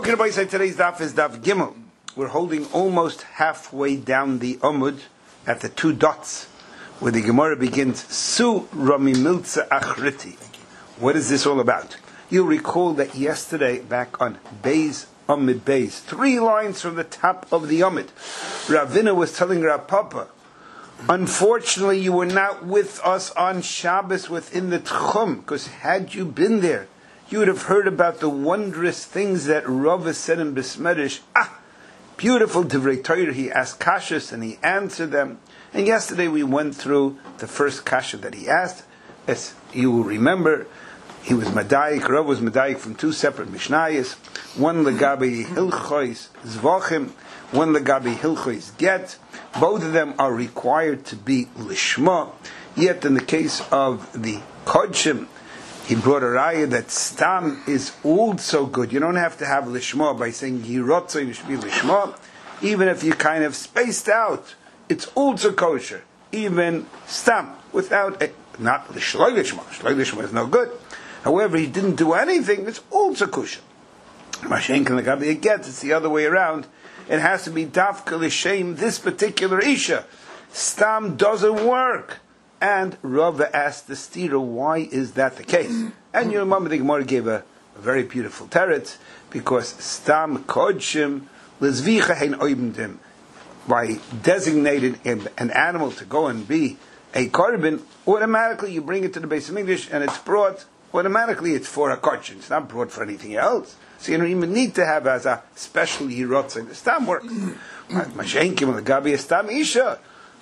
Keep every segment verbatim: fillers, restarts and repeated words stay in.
Today's daf is daf Gimel. We're holding almost halfway down the Amud at the two dots where the Gemara begins Su Rami Miltza Achriti. What is this all about? You'll recall that yesterday, back on Beis Amud Beis, three lines from the top of the Amud, Ravina was telling Rav Papa, unfortunately you were not with us on Shabbos within the Tchum, because had you been there, you would have heard about the wondrous things that Rava said in Besmerish. Ah, beautiful Divrei Torah. He asked kashas and he answered them. And yesterday we went through the first kasha that he asked. As you will remember, he was Madayik, Rav was Madayik from two separate Mishnayos. One Legabi Hilchois Zvachim, one Legabi Hilchois Get. Both of them are required to be Lishma. Yet in the case of the Kodshim, he brought a raya that stam is also good. You don't have to have lishma by saying yirotza, you should be lishma. Even if you kind of spaced out, it's also kosher. Even stam, without a, not lishloi lishma. Lishloi lishma is no good. However, he didn't do anything, it's also kosher. Mashenk and the Gabi gets, it's the other way around. It has to be dafka l'shem, this particular isha. Stam doesn't work. And Rava asked the stira, why is that the case? And you remember the Gemara gave a, a very beautiful teretz, because stam kodshim lezvicha hein oibndim, by designating an animal to go and be a korban, automatically you bring it to the Beis Hamikdash and it's brought, automatically it's for a kodshim. It's not brought for anything else. So you don't even need to have as a special yirotza. The stam works. Mashenkim l'gabi stam isha.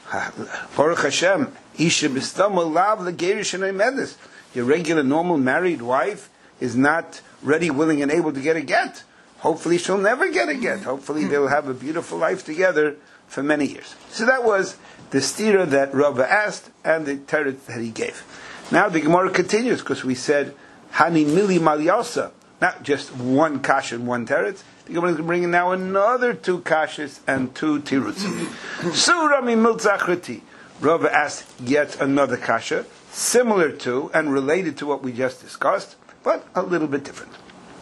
Baruch Hashem, Isha b'stama lav l'gerish and medis. Your regular, normal married wife is not ready, willing, and able to get a get. Hopefully, she'll never get a get. Hopefully, they'll have a beautiful life together for many years. So that was the stira that Rava asked and the teretz that he gave. Now the Gemara continues, because we said Hani Mili Malyasa, not just one kash and one teretz. The Gemara is bringing now another two kashas and two tirutzim. Surami miltzachriti. Rava asked yet another kasha, similar to and related to what we just discussed, but a little bit different.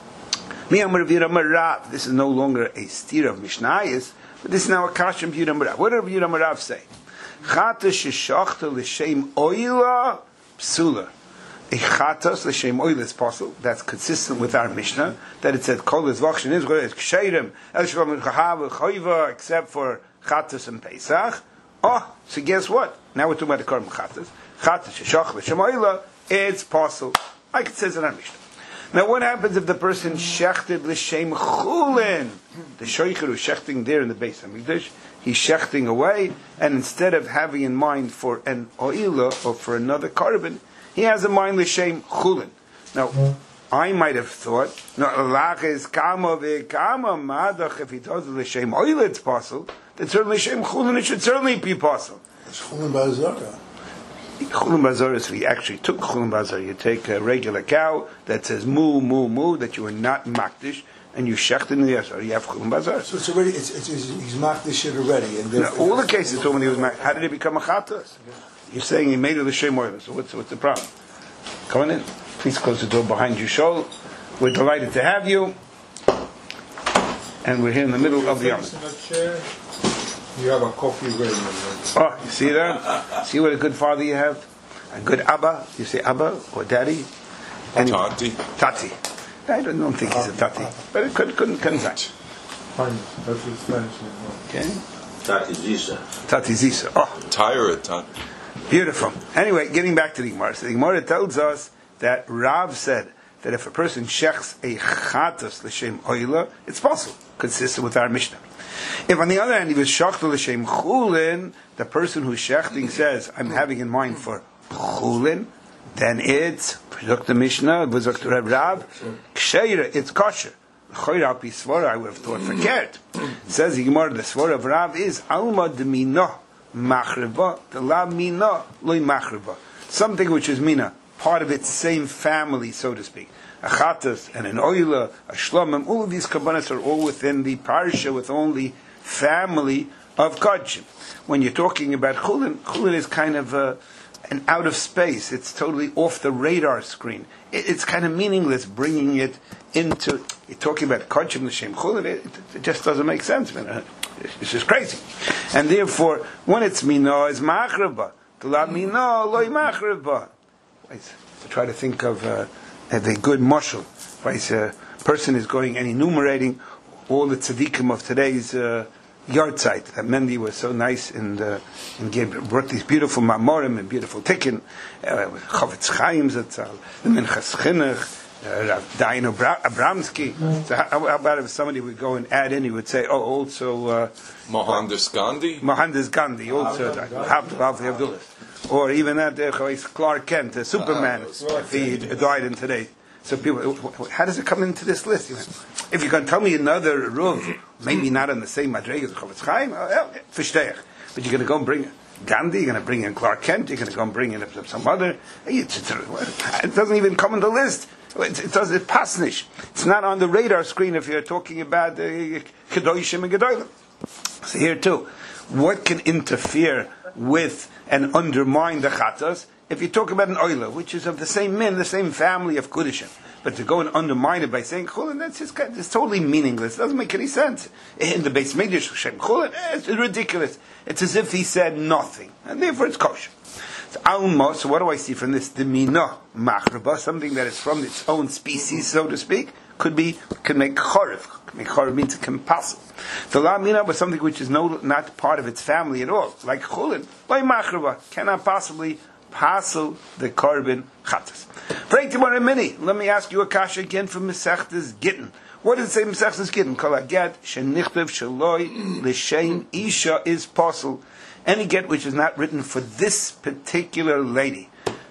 This is no longer a stira of Mishnayos, but this is now a kasha of Yehuda Marav. What did Yehuda Marav say? Chata sheshachta l'shem oila psula. A chatas l'shem oil is possible. That's consistent with our Mishnah that it said kol ezvachshin is it's ksheirim el shalom chahav choiva except for chatas and Pesach. Oh, so guess what? Now we're talking about the korban chatas. Chatas sheshach l'shem oila. It's possible, like it says in our Mishnah. Now, what happens if the person shechted l'shem chulin? The shoicher who's shechting there in the Beis Hamikdash, he's shechting away, and instead of having in mind for an oila or for another korban, he has a mind l'shem chulin. Now, I might have thought, no, lach is kama ve'kama madach. If he does l'shem oila, it's possible. Then certainly l'shem chulin, it should certainly be possible. It's chulin b'azara. Chulin b'azara is we actually took chulin b'azara. You take a regular cow that says moo moo moo that you are not makdish, and you shecht in the yasar. You have chulin b'azara. So it's already it's, it's, it's he's makdish it already. And now, all the cases when he was makdish, how did he become a chatas? You're saying he made it l'shem oila. So what's what's the problem? Come on in. Please close the door behind you, Shol. We're delighted to have you. And we're here in the middle of the Yom. You have a coffee ready. Oh, you see that? See what a good father you have? A good Abba. You say Abba or Daddy? Any, tati. Tati. I don't, don't think he's a Tati. But it could, couldn't, couldn't be. Fine. That's his Spanish name. Okay. Tati Zisa. Tati Zisa. Oh. Tyra, Tati. Beautiful. Anyway, getting back to the Gemara. So the Gemara tells us that Rav said that if a person shechs a chatas l'shem oila, it's possible, consistent with our Mishnah. If on the other hand he was shechta l'shem chulin, the person who's shechting says, I'm having in mind for chulin, then it's, the Mishnah, it was Doctor Rav, ksheira, it's kosher. L'choira al pi svara, I would have thought verkehrt. It says the Gemara, the svara of Rav is alma de minah. Machriba, the la mina loy machriba. Something which is mina, part of its same family, so to speak. A chatas and an oila, a shlomim, all of these kabbanas are all within the parsha, with only family of kodshim. When you're talking about chulin, chulin is kind of a, and out of space. It's totally off the radar screen. It, it's kind of meaningless bringing it into. You're talking about Kodshim L'Shem Chulin. It, it just doesn't make sense, man. It's just crazy. And therefore, when it's Mino, it's Ma'achreba. To la Mino, loy Ma'achreba. I try to think of uh, a good mashal. Right? A person is going and enumerating all the tzaddikim of today's uh, yard site. That Mendy was so nice and, uh, and gave, brought these beautiful mamorim and beautiful tikkun, uh, Chavetz Chaim Zatzal, the Minchas Chinuch, uh, Rav Dayan Abramsky. Mm-hmm. So how, how about if somebody would go and add in, he would say, oh, also uh, Mohandas Gandhi? Mohandas Gandhi, also Abdullah. Or even that uh, Clark Kent, uh, Superman, uh, if he died in today. So people, how does it come into this list? You know, if you're going to tell me another Ruv, maybe not on the same Madreg as Chavetz Chaim, Fishteach. But you're going to go and bring Gandhi, you're going to bring in Clark Kent, you're going to go and bring in some other. It doesn't even come on the list. It, it does it pasnish. It's not on the radar screen if you're talking about Kedoshim uh, and Gedolim. So here too, what can interfere with and undermine the Chatas? If you talk about an oila, which is of the same min, the same family of Kudishim, but to go and undermine it by saying Chulin, that's just it's totally meaningless. It doesn't make any sense. In the Beis Mikdash, Shem Chulin, it's ridiculous. It's as if he said nothing, and therefore it's kosher. So, Alma, so what do I see from this? The Mina Machraba, something that is from its own species, so to speak, could be, could make Chorev. Make Chorev means it can passel. The La Mina was something which is no, not part of its family at all, like Chulin. By Machraba, cannot possibly Pasel the Korban Chatas. Break mini. Let me ask you a kasha again from Masechtas Gittin. What does it say in Masechtas Gittin? Kol haget shenichtav shaloi l'shem isha is possible. Any get which is not written for this particular lady.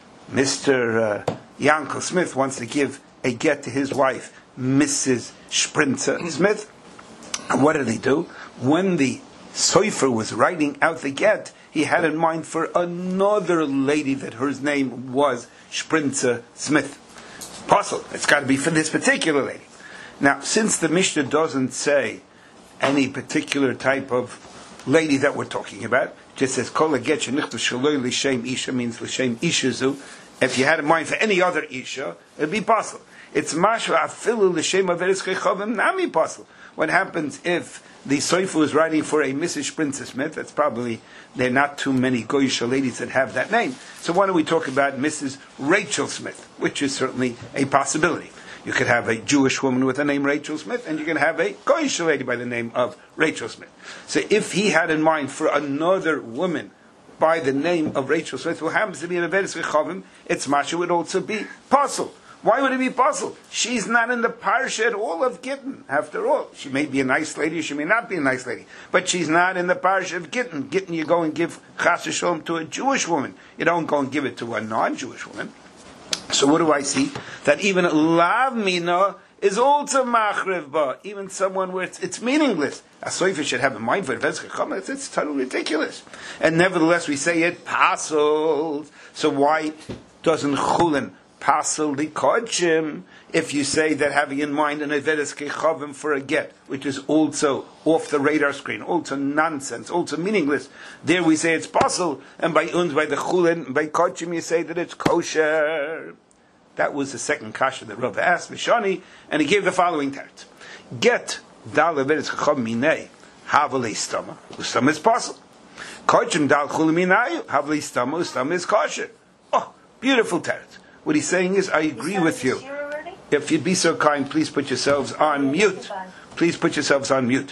Mister Uh, Yankel Smith wants to give a get to his wife, Missus Sprinzer Smith. And what did he do? When the Sofer was writing out the get, he had in mind for another lady that her name was Sprinzer Smith. Apostle, it's got to be for this particular lady. Now, since the Mishnah doesn't say any particular type of lady that we're talking about, it just says Kol haget shenichtav shaloi l'shem isha means l'shem isha zu. If you had in mind for any other isha, it'd be apostle. It's mashra afilu l'shem averes chechavim nami apostle. What happens if the Soifu is writing for a Missus Sprinzer Smith? That's probably, there are not too many Goyisha ladies that have that name. So why don't we talk about Missus Rachel Smith, which is certainly a possibility. You could have a Jewish woman with the name Rachel Smith, and you can have a Goyisha lady by the name of Rachel Smith. So if he had in mind for another woman by the name of Rachel Smith, who happens to be in a Veres Rechavim, its Masha would also be possible. Why would it be possible? She's not in the parsha at all of Gittin. After all, she may be a nice lady, she may not be a nice lady, but she's not in the parsha of Gittin. Gittin, you go and give Chas V'Sholom to a Jewish woman. You don't go and give it to a non-Jewish woman. So what do I see? That even Lav Mina is also Machrev Ba. Even someone where it's, it's meaningless. A Soifer should have in mind for it. It's, it's totally ridiculous. And nevertheless, we say it passes. So why doesn't Chulin Pasel the Kodshim, if you say that having in mind an Averes Kechavim for a get, which is also off the radar screen, also nonsense, also meaningless, there we say it's Pasel, and by Uns, by the Chulin, by Kodshim, you say that it's kosher. That was the second kasha that Rav asked Mishani, and he gave the following text. Get Dal Averes Kechavim Minei, Havale Stama, Ustama is Pasel. Kodshim Dal Chulin Minei, Havale Stama, Ustama is kosher. Oh, beautiful text. What he's saying is, I agree with you. If you'd be so kind, please put yourselves on mute. Please put yourselves on mute.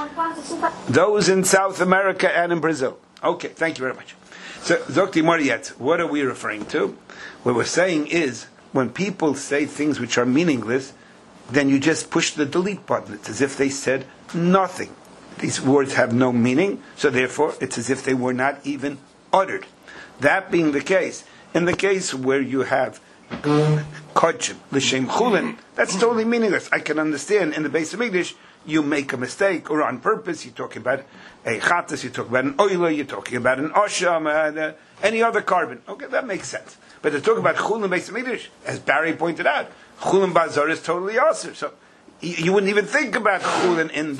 Those in South America and in Brazil. Okay, thank you very much. So, Dokti Mariet, what are we referring to? What we're saying is, when people say things which are meaningless, then you just push the delete button. It's as if they said nothing. These words have no meaning, so therefore it's as if they were not even uttered. That being the case, in the case where you have Kodshim, L'Shem Chulin, that's totally meaningless. I can understand in the Beis Mikdash you make a mistake or on purpose. You're talking about a Chatas, you're talking about an Oila, you're talking about an Osham, and uh, any other carbon. Okay, that makes sense. But to talk about Chulin Beis Mikdash, as Barry pointed out, Chulin Bazar is totally awesome. So you, you wouldn't even think about Chulin in this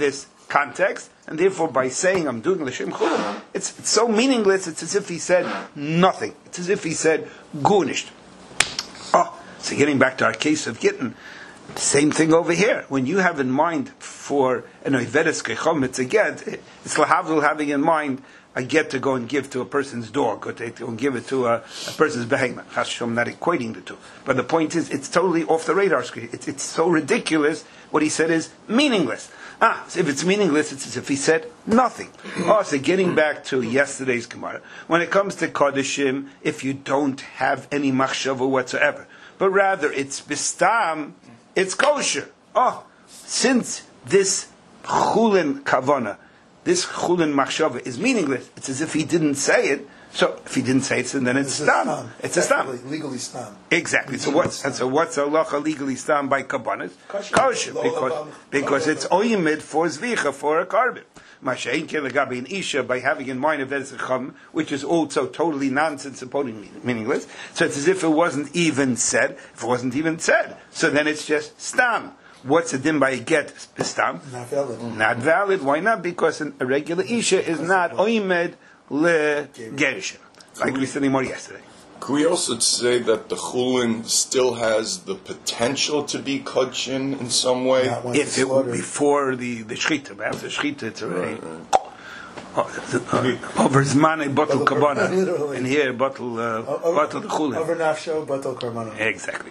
context, and therefore by saying I'm doing l'shem chulin, it's, it's so meaningless. It's as if he said nothing. It's as if he said gunished. Oh, so getting back to our case of Gittin, same thing over here. When you have in mind for an oivedes kechom, it's a get. It's lahavdil having in mind a get to go and give to a person's dog, or to go and give it to a, a person's behemoth. Hashem, not equating the two. But the point is, it's totally off the radar screen. It's, it's so ridiculous. What he said is meaningless. Ah, so if it's meaningless, it's as if he said nothing. Oh, so getting back to yesterday's Gemara, when it comes to Kodeshim, if you don't have any machshava whatsoever, but rather it's bistam, it's kosher. Oh, since this chulin kavana, this chulin machshava is meaningless, it's as if he didn't say it. So if he didn't say it, then it's, it's stam. A it's a stam. Legally stam. Exactly. So what's and so what's halacha legally stam by kabbanas? Kosher, because because it's oyimid for zvicha for a carbon. Masha'in kilagabi an isha by having in mind a vezecham, which is also totally nonsense and totally meaningless. So it's as if it wasn't even said. If it wasn't even said, so then it's just stam. What's a din by a get stam? Not valid. Not valid. Why not? Because a regular isha is not oyimid le gerishim, like we said more yesterday. Could we also say that the chulin still has the potential to be kodshin in some way? If it were before the the shchita, after shchita, it's already over zmane bottle kabana, and here bottle uh, bottle chulin. Over nafsho bottle karbana. Exactly.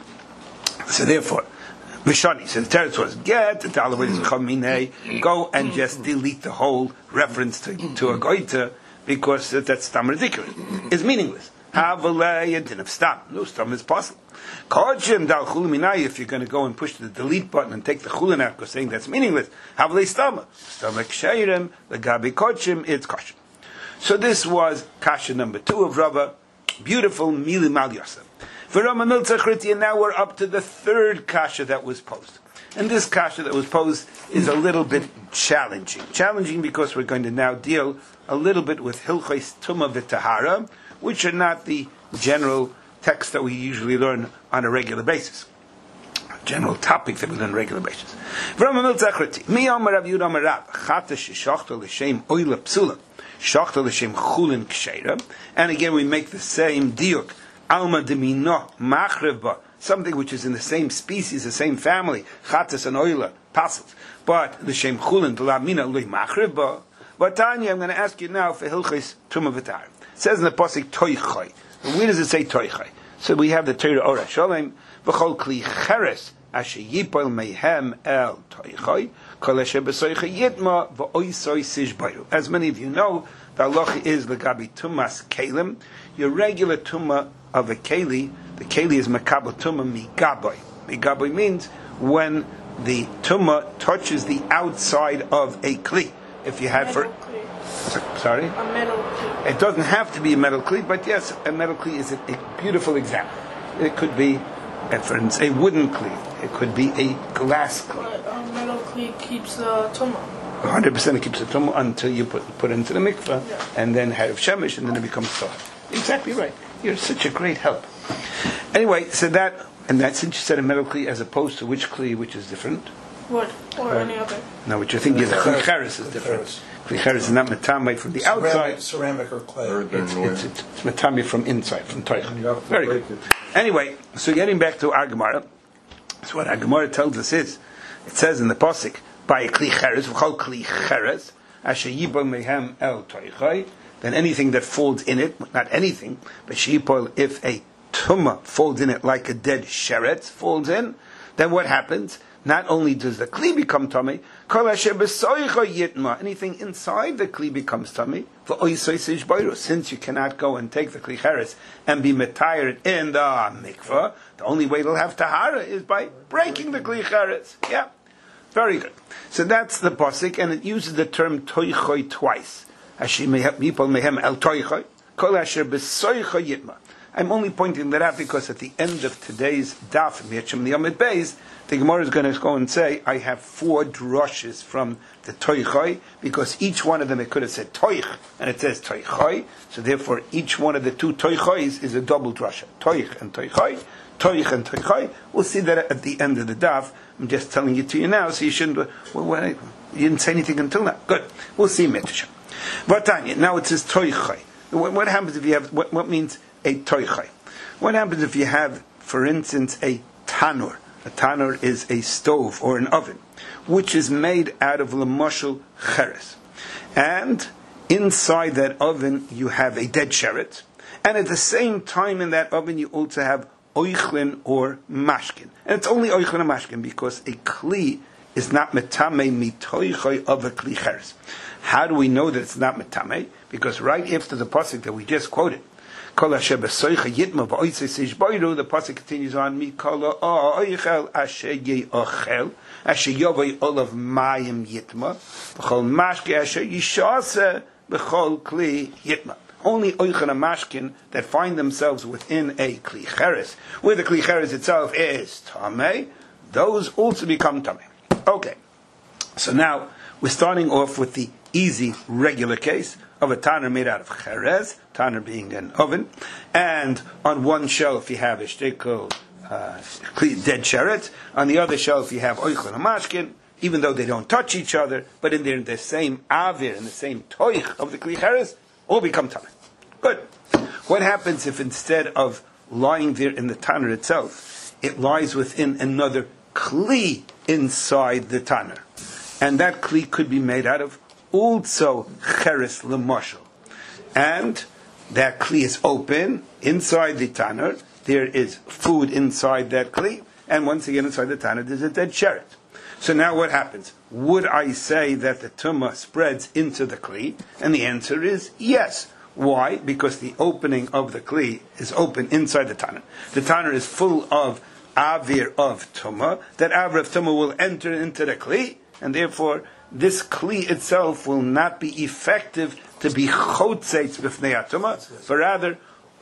So therefore, Vishani says the teretz was get the talavis chaminei, go and just delete the whole reference to to a goiter, because that's stam ridiculous. It's meaningless. Havalei and din of stam. No stam is possible. Kodshim dal chulin, if you're going to go and push the delete button and take the chulin out, because saying that's meaningless. Havalei stama. Stomach sheirim, the gabi kodshim, it's kosher. So this was kasha number two of Rava. Beautiful mili mal yosef. For Rama Miltza Chriti, and now we're up to the third kasha that was posed. And this kasha that was posed is a little bit challenging. Challenging because we're going to now deal a little bit with Hilchos Tumah v'Tahara, which are not the general text that we usually learn on a regular basis. General topic that we learn on a regular basis. V'Rama Miltza Chriti, Mi Amar Rav Yehuda Amar Rav, Chata sheshachta l'shem oila psula, shachta l'shem chulin ksheira, and again we make the same diuk, Alma demino machreva, something which is in the same species, the same family, chatas and oila, passes. But the shem chulin d'lamina loy machreva. But Tanya, I'm going to ask you now for Hilchos Tumah v'Tahara. It says in the pasuk toichai. Where does it say toichai? So we have the Torah Ora Sholem v'chol kli cheres asher yipol mehem el toichai kol asher b'soichai yitma v'oisoi sishbayu. As many of you know, the halacha is legabi tumas kelim. Your regular tumah of a keli, the keli is makabel tumah migaboy. Migaboy means when the tumah touches the outside of a kli. If you had for, sorry, a metal kli. It doesn't have to be a metal kli, but yes, a metal kli is a, a beautiful example. It could be, for instance, a wooden kli. It could be a glass kli. But a metal kli keeps the tumah. one hundred percent it keeps the tumah until you put put it into the mikveh, yeah. And then have shemesh, and then it becomes soft. Exactly right. You're such a great help. Anyway, so that, and that's since you said a metal kli as opposed to which kli, which is different. Wood or uh, any other. No, what you're thinking is kli cheres is different. Kli cheres is not metamei from the ceramic, outside. Ceramic or clay. It's, it's, it's, it's metamei from inside, from toich. Very good. Anyway, so getting back to our Gemara, so what our Gemara tells us is, it says in the pasuk, by a kli cheres, v'chol kli cheres, asher yibol mehem el toichai, then anything that folds in it, not anything, but shipol, if a tumah folds in it like a dead sheret folds in, then what happens? Not only does the kli become tummy, anything inside the kli becomes tummy. Since you cannot go and take the kli cheres and be metired in the mikvah, the only way it'll have tahara is by breaking the kli cheres. Yeah, very good. So that's the pasuk, and it uses the term toichoi twice. I'm only pointing that out because at the end of today's daf, the Yomid Beis, the Gemara is going to go and say, I have four drushes from the Toichoi, because each one of them, it could have said Toich, and it says Toichoi, so therefore each one of the two Toichois is a double drusha, Toich and Toichoi. toich and toichai. We'll see that at the end of the daf. I'm just telling it to you now, so you shouldn't. Well, well, you didn't say anything until now. Good. We'll see Mitzvah. Vatanya. Now it says toichai. What, what happens if you have? What, what means a toichai? What happens if you have, for instance, a tanur? A tanur is a stove or an oven, which is made out of lemashal cheres, and inside that oven you have a dead sheret, and at the same time in that oven you also have oichlin or mashkin. And it's only oichlin or mashkin because a kli is not metame mitoichoi of a kli cheres. How do we know that it's not metame? Because right after the pasuk that we just quoted, Kol asher b'soicha yitma v'oitzes ish boiru, the pasuk continues on, Mi kol ha'oichel asher ye'ochel, asher yovei olav mayim yitma, v'chol mashke asher yishase b'chol kli yitma. Only oichel and mashkin that find themselves within a kli cheres, where the kli cheres itself is tamei, those also become tamei. Okay, so now we're starting off with the easy, regular case of a tanner made out of cheres, tanner being an oven, and on one shelf you have a shtickle, uh, dead sheret, on the other shelf you have oichel and mashkin, even though they don't touch each other, but in the, the same avir, in the same toich of the kli cheres, all become tanner. Good. What happens if instead of lying there in the tanner itself, it lies within another kli inside the tanner? And that kli could be made out of also cheres lemashal, and that kli is open inside the tanner. There is food inside that kli, and once again inside the tanner there's a dead sheret. So now what happens? Would I say that the tumah spreads into the kli? And the answer is yes. Why? Because the opening of the kli is open inside the tanner. The tanner is full of avir of tumah. That avir of tumah will enter into the kli, and therefore this kli itself will not be effective to be chotzeitz b'fnei hatumah, but rather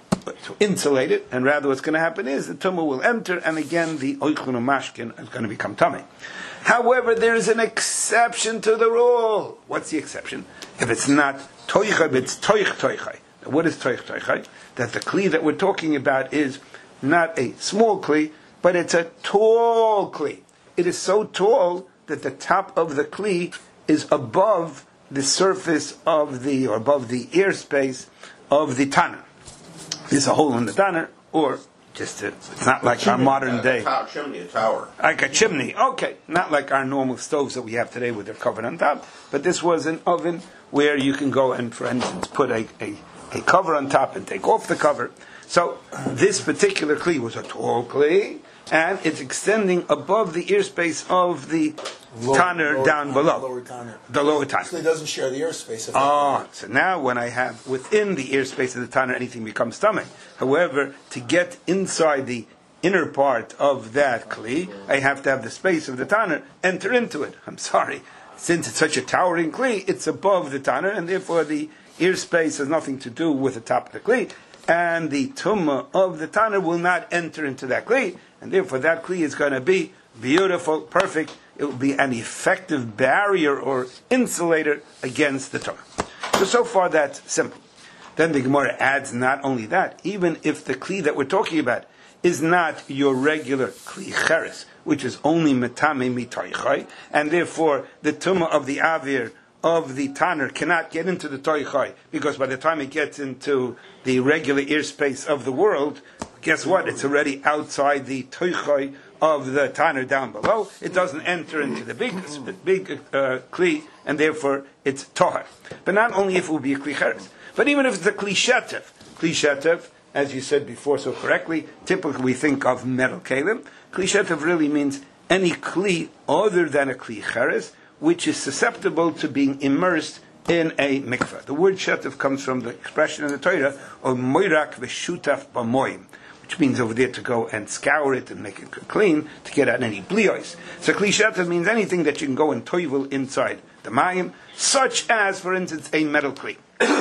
to insulate it. And rather, what's going to happen is the tumah will enter, and again the oichlin mashkin is going to become tamei. However, there is an exception to the rule. What's the exception? If it's not toichai, it's toich toichai. What is toich toichai? That the kli that we're talking about is not a small kli, but it's a tall kli. It is so tall that the top of the kli is above the surface of the, or above the airspace of the tanner. There's a hole in the tanner, or just a, it's not like our modern day. A tower, chimney, a tower. Like a chimney, okay. Not like our normal stoves that we have today with their cover on top, but this was an oven where you can go and, for instance, put a, a, a cover on top and take off the cover. So this particular kli was a tall kli, and it's extending above the airspace of the lower, tanner lower, down below. Lower tanner. The lower tanner. So it doesn't share the airspace. Ah, so now when I have within the airspace of the tanner, anything becomes tamei. However, to get inside the inner part of that kli, I have to have the space of the tanner enter into it. I'm sorry. Since it's such a towering kli, it's above the tanner, and therefore the airspace has nothing to do with the top of the kli, and the tumah of the tanner will not enter into that kli, and therefore that kli is going to be beautiful, perfect. It will be an effective barrier or insulator against the tumah. So, so far that's simple. Then the Gemara adds not only that, even if the kli that we're talking about is not your regular kli cheres, which is only metame mitoichai, and therefore the tumah of the avir of the tanner cannot get into the toichai, because by the time it gets into the regular airspace of the world, guess what? It's already outside the toichai of the tanner down below. It doesn't enter into the big, big uh, kli, and therefore it's tohar. But not only if it will be a kli cheres, but even if it's a kli shetev. Kli shetev, as you said before so correctly, typically we think of metal kalim. Kli shetev really means any kli other than a kli cheres, which is susceptible to being immersed in a mikveh. The word shetev comes from the expression in the Torah of moirak v'shutaf b'moim, which means over there to go and scour it and make it clean to get out any bliyos. So kli shetev means anything that you can go and toivel inside the mayim, such as, for instance, a metal kli.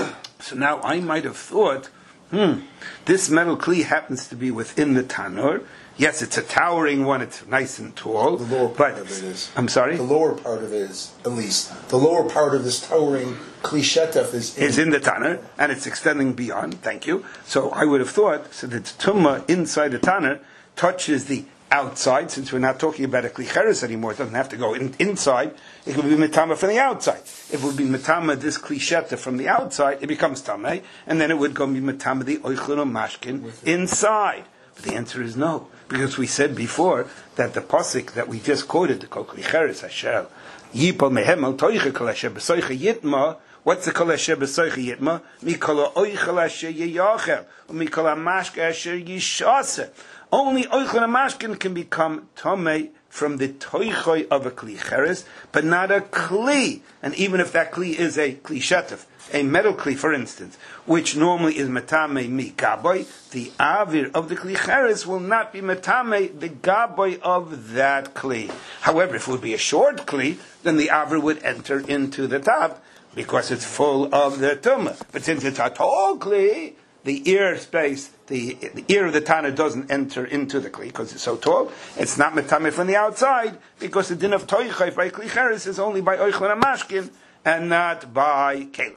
So now I might have thought, hmm, this metal kli happens to be within the tanur. Yes, it's a towering one. It's nice and tall. The lower part but, of it is. I'm sorry? The lower part of it is, at least, the lower part of this towering kli shetev is in, is in the tanner, and it's extending beyond. Thank you. So I would have thought, so that tumah inside the tanner touches the outside, since we're not talking about a kli cheres anymore, it doesn't have to go in, inside, it can be metama from the outside. If it would be metama this kli sheta from the outside, it becomes tamei, and then it would go be metama the oichlin or mashkin inside. But the answer is no, because we said before that the pasuk that we just quoted, the kol kli cheres hashel, yipol mehem al toiche kol asher b'soiche yitma. What's the kol asher b'soiche yitma? Mikol oichel asher yiyachel, umikol amashke asher yishase. Only oichel and mashkin can become tomei from the toichoi of a kli cheres, but not a kli. And even if that kli is a kli shetif, a metal kli, for instance, which normally is metame mi gaboy, the avir of the kli cheres will not be metame the gaboy of that kli. However, if it would be a short kli, then the avir would enter into the tav, because it's full of the tumah. But since it's a tall kli, the ear space, the, the ear of the Tana doesn't enter into the Kli because it's so tall. It's not metame from the outside because the din of Toichai by Kli Cheres is only by Oichlan and Mashkin and not by Kalim.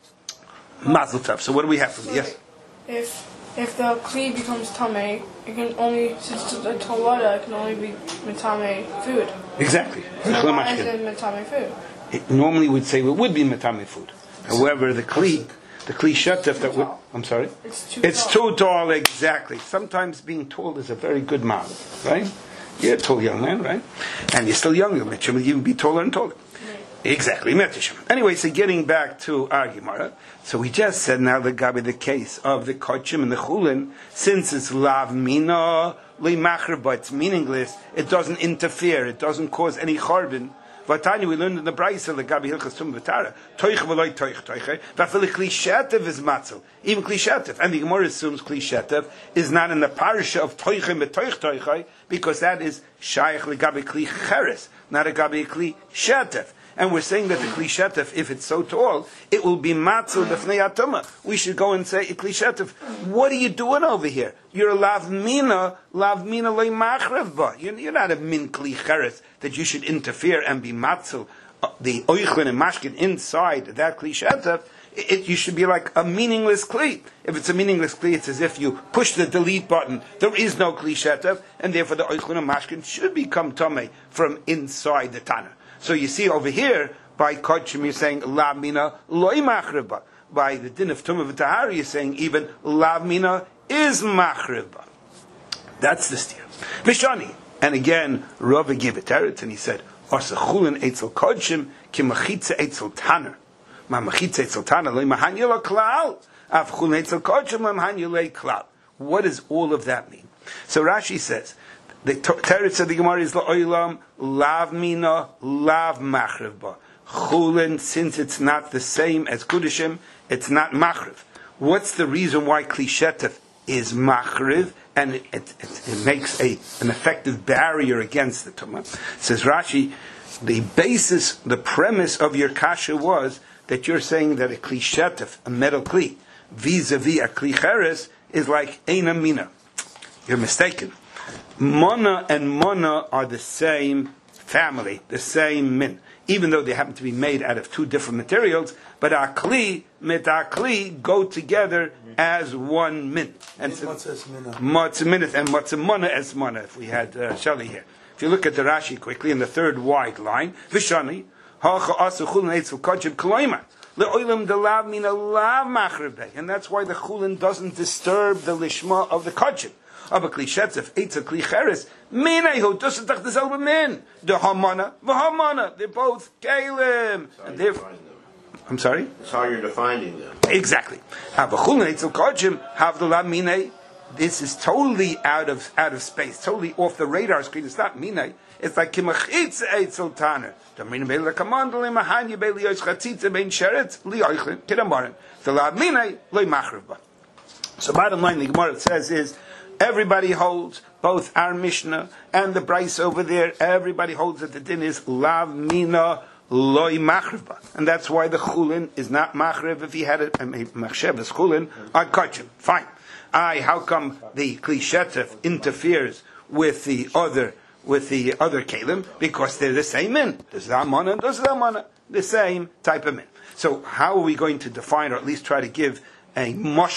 Mazel tov. So what do we have from yes? If if the Kli becomes Tameh, it can only, since it's a Tolada, it can only be Metame food. Exactly. So why is it Metame food? It normally would say it would be Metame food. However, the Kli... The kli shetef that would, I'm sorry? It's too it's tall. too tall, exactly. Sometimes being tall is a very good model, right? You're a tall young man, right? And you're still young, you'll even be taller and taller. Yeah. Exactly, metishim. Anyway, so getting back to our Gemara, so we just said now the Gabi, the case of the Kochim and the Chulin, since it's lav mina, li machar, but it's meaningless, it doesn't interfere, it doesn't cause any charbin. Vatanya, we learned in the Brayso, the Gabi Hilchas Tum V'Tara, Toich v'loy toich toiche, v'afil Kli Shetev is matzel, even Kli Shetev, and the Gemara assumes Kli Shetev is not in the parsha of Toichem v'toich toiche, because that is Shaykh l'Gabi Kli Cheres, not a Gabi Kli Shetev. And we're saying that the Kli Shetev, if it's so tall, it will be matzel b'fnei atuma. We should go and say, Kli Shetev, what are you doing over here? You're a lav mina, lav mina loy machrev ba. You're not a min Kli Cheres that you should interfere and be matzel, uh, the oichlin and mashkin inside that Kli Shetev. It, you should be like a meaningless Kli. If it's a meaningless Kli, it's as if you push the delete button. There is no Kli Shetev, and therefore the oichlin and mashkin should become tomei from inside the Tana. So you see over here, by Kodshim, you're saying, La mina loy machreba. By the din of Tumah v'Tahara, you're saying, even La mina is machreba. That's the steer. Vishani. And again, Rava gave it teretz, and he said, Asa chulin eitzel Kodshim, ki machitza eitzel Taner. Ma machitza eitzel Taner, loy mahanya lo klal. Av chulin eitzel Kodshim, lo mahanya lo klal. What does all of that mean? So Rashi says, the teretz of the Gemara is la'olam lav mina lav machrev ba. Chulin, since it's not the same as kudishim, it's not machrev. What's the reason why Kli Shetev is machrev and it, it, it, it makes a an effective barrier against the tumah? Says Rashi, the basis, the premise of your kasha was that you're saying that a Kli Shetev, a metal kli, vis-a-vis a Kli Cheres, is like eina mina. You're mistaken. Mana and mana are the same family, the same min, even though they happen to be made out of two different materials. But akli, mit akli go together as one min. And matzah minute and matzah mana as mana. If we had uh, Shali here, if you look at the Rashi quickly in the third wide line, vishani hacha asu chulin eitzel kodshim kloima leolam delav mina lav machrebe, and that's why the chulin doesn't disturb the lishma of the kodshim. Aber Kli Shetev, Eitzel Kli Cheres, Minehu, doesn't take the selbe min. The Hamana, the Hamana, they're both Kalim. And they're, I'm sorry? That's how you're defining them. Exactly. Aber Chulin Eitzel Kodshim, Havdalah Minei, this is totally out of out of space, totally off the radar screen. It's not Minei. It's like Kimachitz Eitzel Taner. The Minei Be'le Kamandal, Mahanya Be'le Yosh Chatzitza Be'in Sheretz, Li Oichlin, Kidamarin. The La Minei, Loi Machreva. So bottom line, the Gemara says is, everybody holds, both our Mishnah and the Bryce over there, everybody holds that the din is lav mina loy machreva. And that's why the chulin is not machrev if he had a machshev as chulin on kachim. Fine. I, how come the Kli Shetev interferes with the other, with the other kalim? Because they're the same min. There's the amana and there's the amana. The same type of min. So how are we going to define, or at least try to give a mashal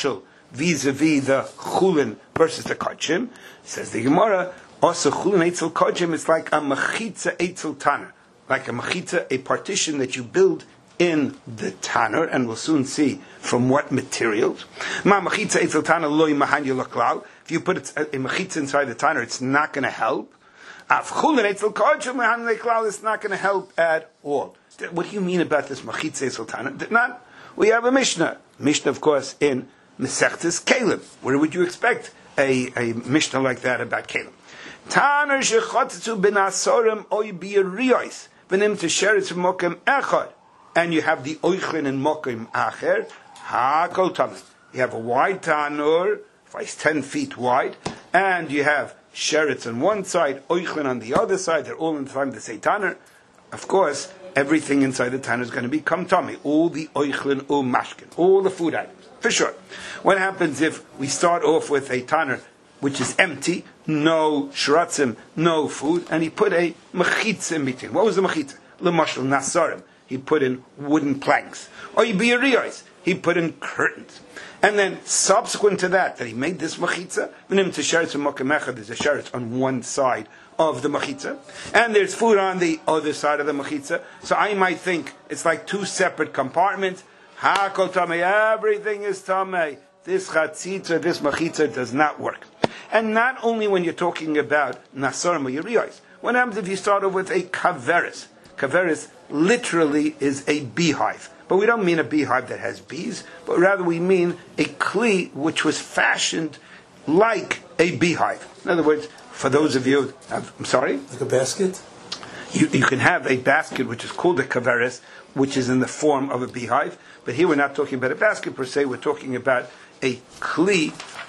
vis-a-vis the chulin versus the kachim. Says the Gemara, also chulin eitzel kachim is like a mechitza eitzel tanner, like a mechitza, a partition that you build in the tanner, and we'll soon see from what materials. Ma mechitza eitzel tanner loy mahanyu laklal. If you put a mechitza inside the tanner, it's not going to help. Af chulin eitzel kachim mahanyu laklal, it's not going to help at all. What do you mean about this mechitza eitzel tanner? Not. We have a Mishnah. Mishnah, of course, in Mesechtes Kalim. Where would you expect a, a Mishnah like that about Kalim? Taner shechotzu ben asorim oy b'yiriyos v'nim tesheretz v'mokem echad. And you have the oichlin and mokem acher. Ha-kol tameh. You have a wide tanur, it's ten feet wide, and you have sheretz on one side, oichlin on the other side. They're all in the time the say tanner. Of course, everything inside the tanner is going to become tummy. All the oichlin or mashkin, all the food items, for sure. What happens if we start off with a tanner which is empty, no shratzim, no food, and he put a mechitza in between? What was the mechitza? L'mashal nasarim. He put in wooden planks. Or b'yiriyos. He put in curtains. And then subsequent to that, that he made this mechitza, v'nim tesheretz v'mokem echad, there's a sheretz on one side of the mechitza, and there's food on the other side of the mechitza. So I might think it's like two separate compartments. Ha-kol tamei, everything is tamei. This chatzitza, this mechitza does not work. And not only when you're talking about nasarim or yiriyos. What happens if you start off with a kaveris? Kaveris literally is a beehive. But we don't mean a beehive that has bees, but rather we mean a kli which was fashioned like a beehive. In other words, for those of you, I'm sorry? Like a basket? You, you can have a basket which is called a kaveris, which is in the form of a beehive. But here we're not talking about a basket per se, we're talking about a kli,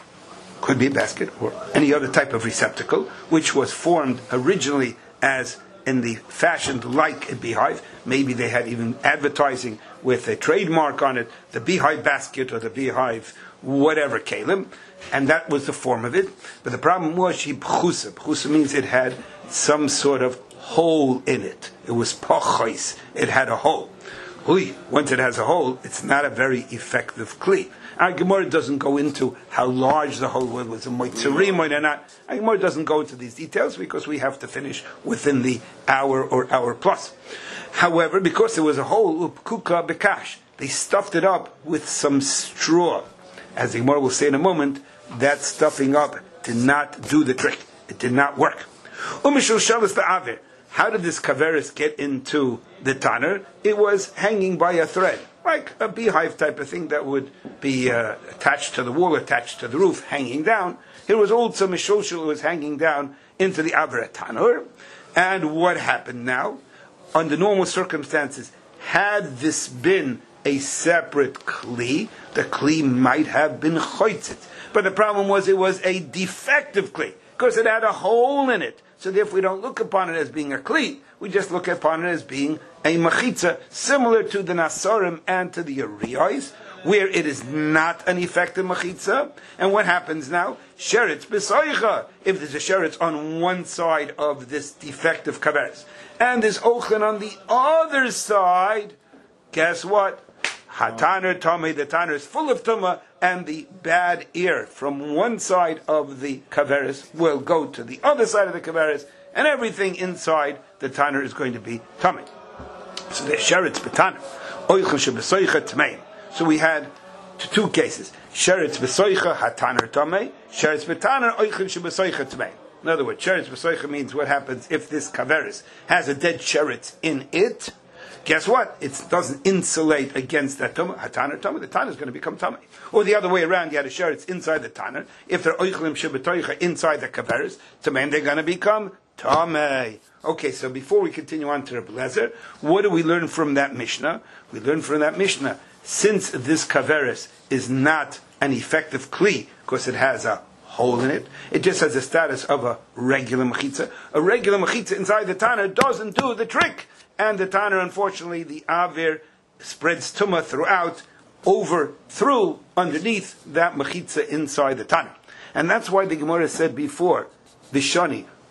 could be a basket or any other type of receptacle, which was formed originally as in the fashioned like a beehive. Maybe they had even advertising with a trademark on it, the beehive basket or the beehive whatever kalim, and that was the form of it. But the problem was she b'chusa. B'chusa means it had some sort of hole in it. It was pachos. It had a hole. Hui, once it has a hole, it's not a very effective kli. Our Gemara doesn't go into how large the hole was, was a moitzerim or not. Our Gemara doesn't go into these details because we have to finish within the hour or hour plus. However, because there was a hole, upkuka bekash, they stuffed it up with some straw. As the Gemara will say in a moment, that stuffing up did not do the trick. It did not work. Umishul shalas ta'avir. How did this kaveris get into the tanner? It was hanging by a thread, like a beehive type of thing that would be uh, attached to the wall, attached to the roof, hanging down. Here was also mishulshul, it was hanging down into the avra tanner. And what happened now? Under normal circumstances, had this been a separate kli, the kli might have been choitzit. But the problem was it was a defective kli, because it had a hole in it. So therefore we don't look upon it as being a kli, we just look upon it as being a mechitza, similar to the nasarim and to the ariyos, where it is not an effective mechitza. And what happens now? Sheretz b'soicha. If there's a sheretz on one side of this defective kaveris, and there's ochlin on the other side, guess what? Hataner Tomei, the tanner is full of tumah, and the bad air from one side of the kaveris will go to the other side of the kaveris, and everything inside the tanner is going to be tummy. So there's sheretz b'tanner, oichem shebesoicha tmeim. So we had two cases: sheretz b'soicha hataner tomei, sheretz b'tanner oichem shebesoicha tmeim. In other words, sheretz b'soicha means what happens if this kaveris has a dead sheretz in it. Guess what? It doesn't insulate against that tumah. Hataner tumah, the tanner is going to become tumah. Or the other way around, you had a sheretz inside the tanner. If they're oichlim shebetoicha inside the kaveris, tumah, they're going to become tumah. Okay, so before we continue on to Rebbe Lezer, what do we learn from that Mishnah? We learn from that Mishnah, since this kaveris is not an effective kli, because it has a hole in it, it just has the status of a regular mechitza. A regular mechitza inside the tanner doesn't do the trick. And the tanner, unfortunately, the avir spreads tumah throughout, over, through, underneath that mechitza inside the tanner. And that's why the Gemara said before, Vishani,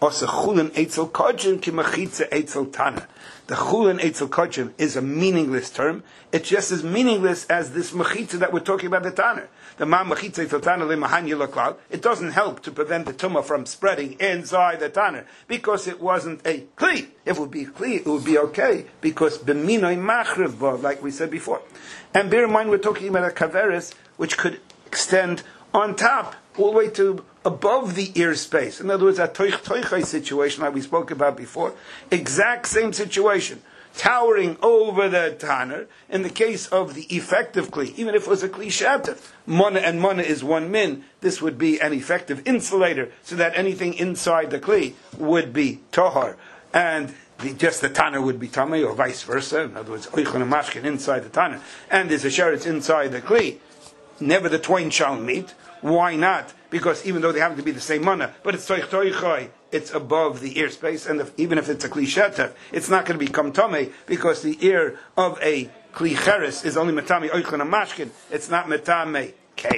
also chulin eitzel kodshim ki mechitza eitzel tana. The chulin eitzel kodshim is a meaningless term. It's just as meaningless as this mechitza that we're talking about the tana. The ma mechitza eitzel tana le mahan yilaklal. It doesn't help to prevent the tumah from spreading inside the tana because it wasn't a kli. If it would be kli, it would be okay because b'minoi machriv bo, like we said before. And bear in mind, we're talking about a kaveris which could extend on top, all the way to above the ear space. In other words, a toich toichai situation like we spoke about before. Exact same situation. Towering over the tanner. In the case of the effective kli, even if it was a kli shatif, mana and mana is one min, this would be an effective insulator, so that anything inside the kli would be tohar. And the, just the tanner would be tamei, or vice versa. In other words, oichon and mashkin inside the tanner, and there's a sheretz inside the kli. Never the twain shall meet. Why not? Because even though they happen to be the same mana, but it's toich toichai, it's above the ear space, and if, even if it's a kli shetef, it's not going to become tamei because the ear of a kli cheres is only metame oichon and mashkin. It's not metame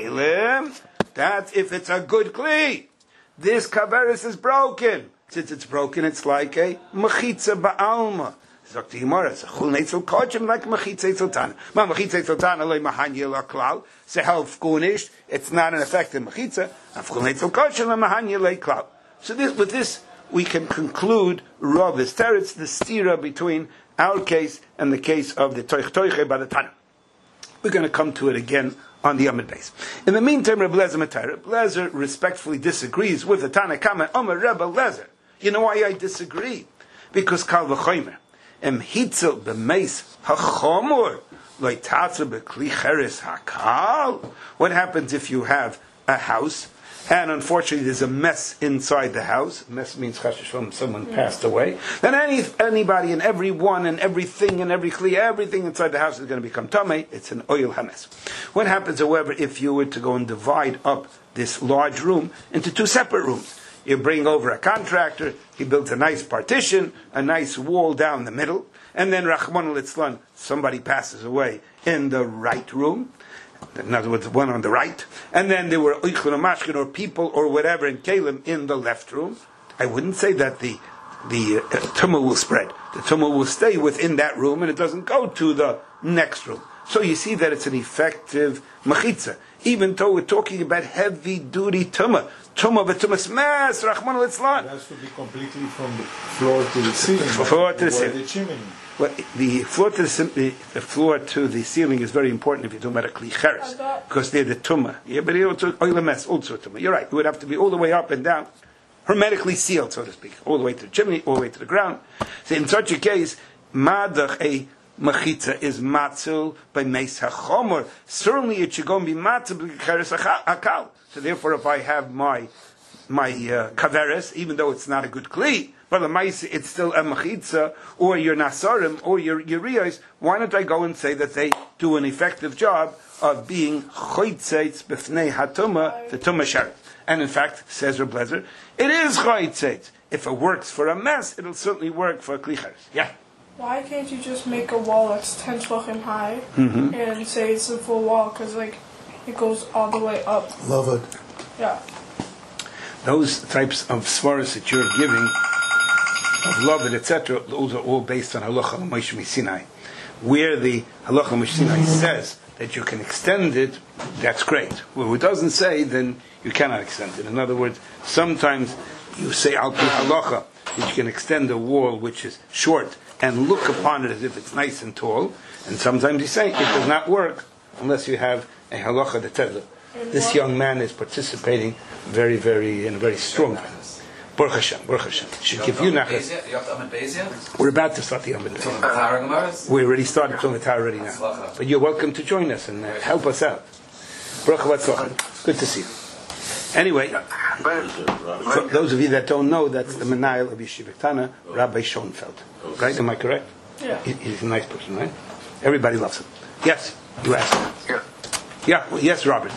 kalim. That's if it's a good kli. This kaveris is broken. Since it's broken, it's like a mechitza ba'alma. Sagt die Gemara, it's a chul neitzel kodshim like mechitza eitzel tana. Ma mechitza eitzel tana loy mahan yila klal. Se helf gunisht, it's not an effective mechitza. Af chul neitzel kodshim le mahan yila klal. So this, with this, we can conclude Rav's teretz, the stira between our case and the case of the toich toiche by the tana. We're going to come to it again on the Amud Beis. In the meantime, Reb Lezer Matei, Reb Lezer respectfully disagrees with the Tana Kama. Omer Reb Lezer. You know why I disagree? Because Kal v'chomer. Em hitzel b'meis hachomor loitatzer b'kli cheres hakal. What happens if you have a house and unfortunately there's a mess inside the house? Mess means chas v'shalom, someone passed away. Then any anybody and everyone and everything and every kli, everything inside the house is going to become tamei. It's an oil hames. What happens, however, if you were to go and divide up this large room into two separate rooms? You bring over a contractor, he builds a nice partition, a nice wall down the middle, and then Rachmana litzlan, somebody passes away in the right room, in other words, one on the right, and then there were oichon or mashkin or people or whatever in Kalim in the left room. I wouldn't say that the the uh, tumah will spread. The tumah will stay within that room and it doesn't go to the next room. So you see that it's an effective machitza, even though we're talking about heavy duty tumah. Tumah v'tumas mas, Rachmana litzlan. It has to be completely from the floor to the ceiling. Floor to the ceiling. The chimney. Well, the floor to the, the, the floor to the ceiling is very important if you're talking about a kli cheres, because they're the tumah. Yeah, but also oil mess, also tumah. You're right. It would have to be all the way up and down, hermetically sealed, so to speak, all the way to the chimney, all the way to the ground. So in such a case, madach a machitza is matzil by meis hachomor. Certainly, it should go and be matzil by cheres hakal. So therefore, if I have my my uh, kaveres, even though it's not a good kli, but the mais it's still a machitza, or your nasarim, or your uriyos, why don't I go and say that they do an effective job of being choytzeitz b'fnei hatuma, the tumah sharet? And in fact, says Reb Lezer, it is choytzeitz. If it works for a mess, it'll certainly work for a kli cheres. Yeah. Why can't you just make a wall that's ten shlochim high Mm-hmm. and say it's a full wall? Because like it goes all the way up. Love it. Yeah. Those types of svaras that you're giving, of love and et cetera, those are all based on halacha l'Moshe Sinai. Where the halacha l'Moshe Sinai says that you can extend it, that's great. Where it doesn't say, then you cannot extend it. In other words, sometimes you say al pi halacha that you can extend a wall which is short and look upon it as if it's nice and tall, and sometimes you say it does not work unless you have a halacha that says it. This young man is participating very, very, in a very strong way. Baruch Hashem, Baruch Hashem. Should give you nachas. You have the Amud Beis yet? We're about to start the Amud From Beis. the Torah Gemaras? We already started from the Torah already now. But you're welcome to join us and uh, help us out. Baruch Hatzlachem. Good to see you. Anyway, for those of you that don't know, that's the Menayel of Yeshiva Tana, Rabbi Schoenfeld. Right? Am I correct? Yeah. He, he's a nice person, right? Everybody loves him. Yes, you asked. Yeah. Yeah, well, yes, Robert.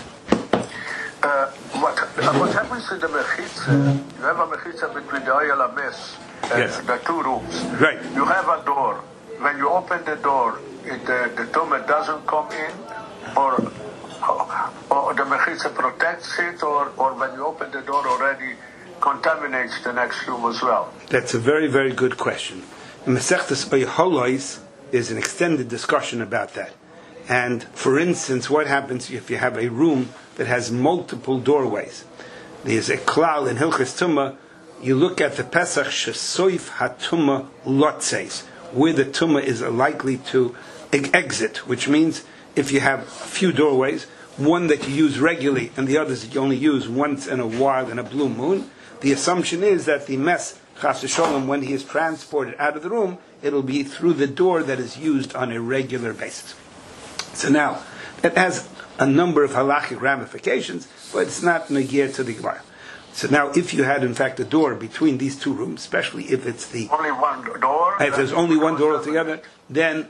Uh, what, uh, what happens in the mechitza? You have a mechitza between the oil and mess, uh, Yes. the two rooms. Right. You have a door. When you open the door, it, uh, the tumah doesn't come in, or, or the mechitza protects it, or, or when you open the door already contaminated. contaminates the next room as well? That's a very, very good question. In Masechtas Oyholois, there's an extended discussion about that. And for instance, what happens if you have a room that has multiple doorways? There's a klal in Hilchos Tumah. You look at the Pesach Shesoif HaTumah Lotzes, where the Tumah is likely to exit, which means if you have a few doorways, one that you use regularly and the others that you only use once in a while in a blue moon, the assumption is that the mess, Chas v'sholom, when he is transported out of the room, it'll be through the door that is used on a regular basis. So now, that has a number of halachic ramifications, but it's not negir to the Gemara. So now, if you had in fact a door between these two rooms, especially if it's the Only one door? if there's only one door altogether, then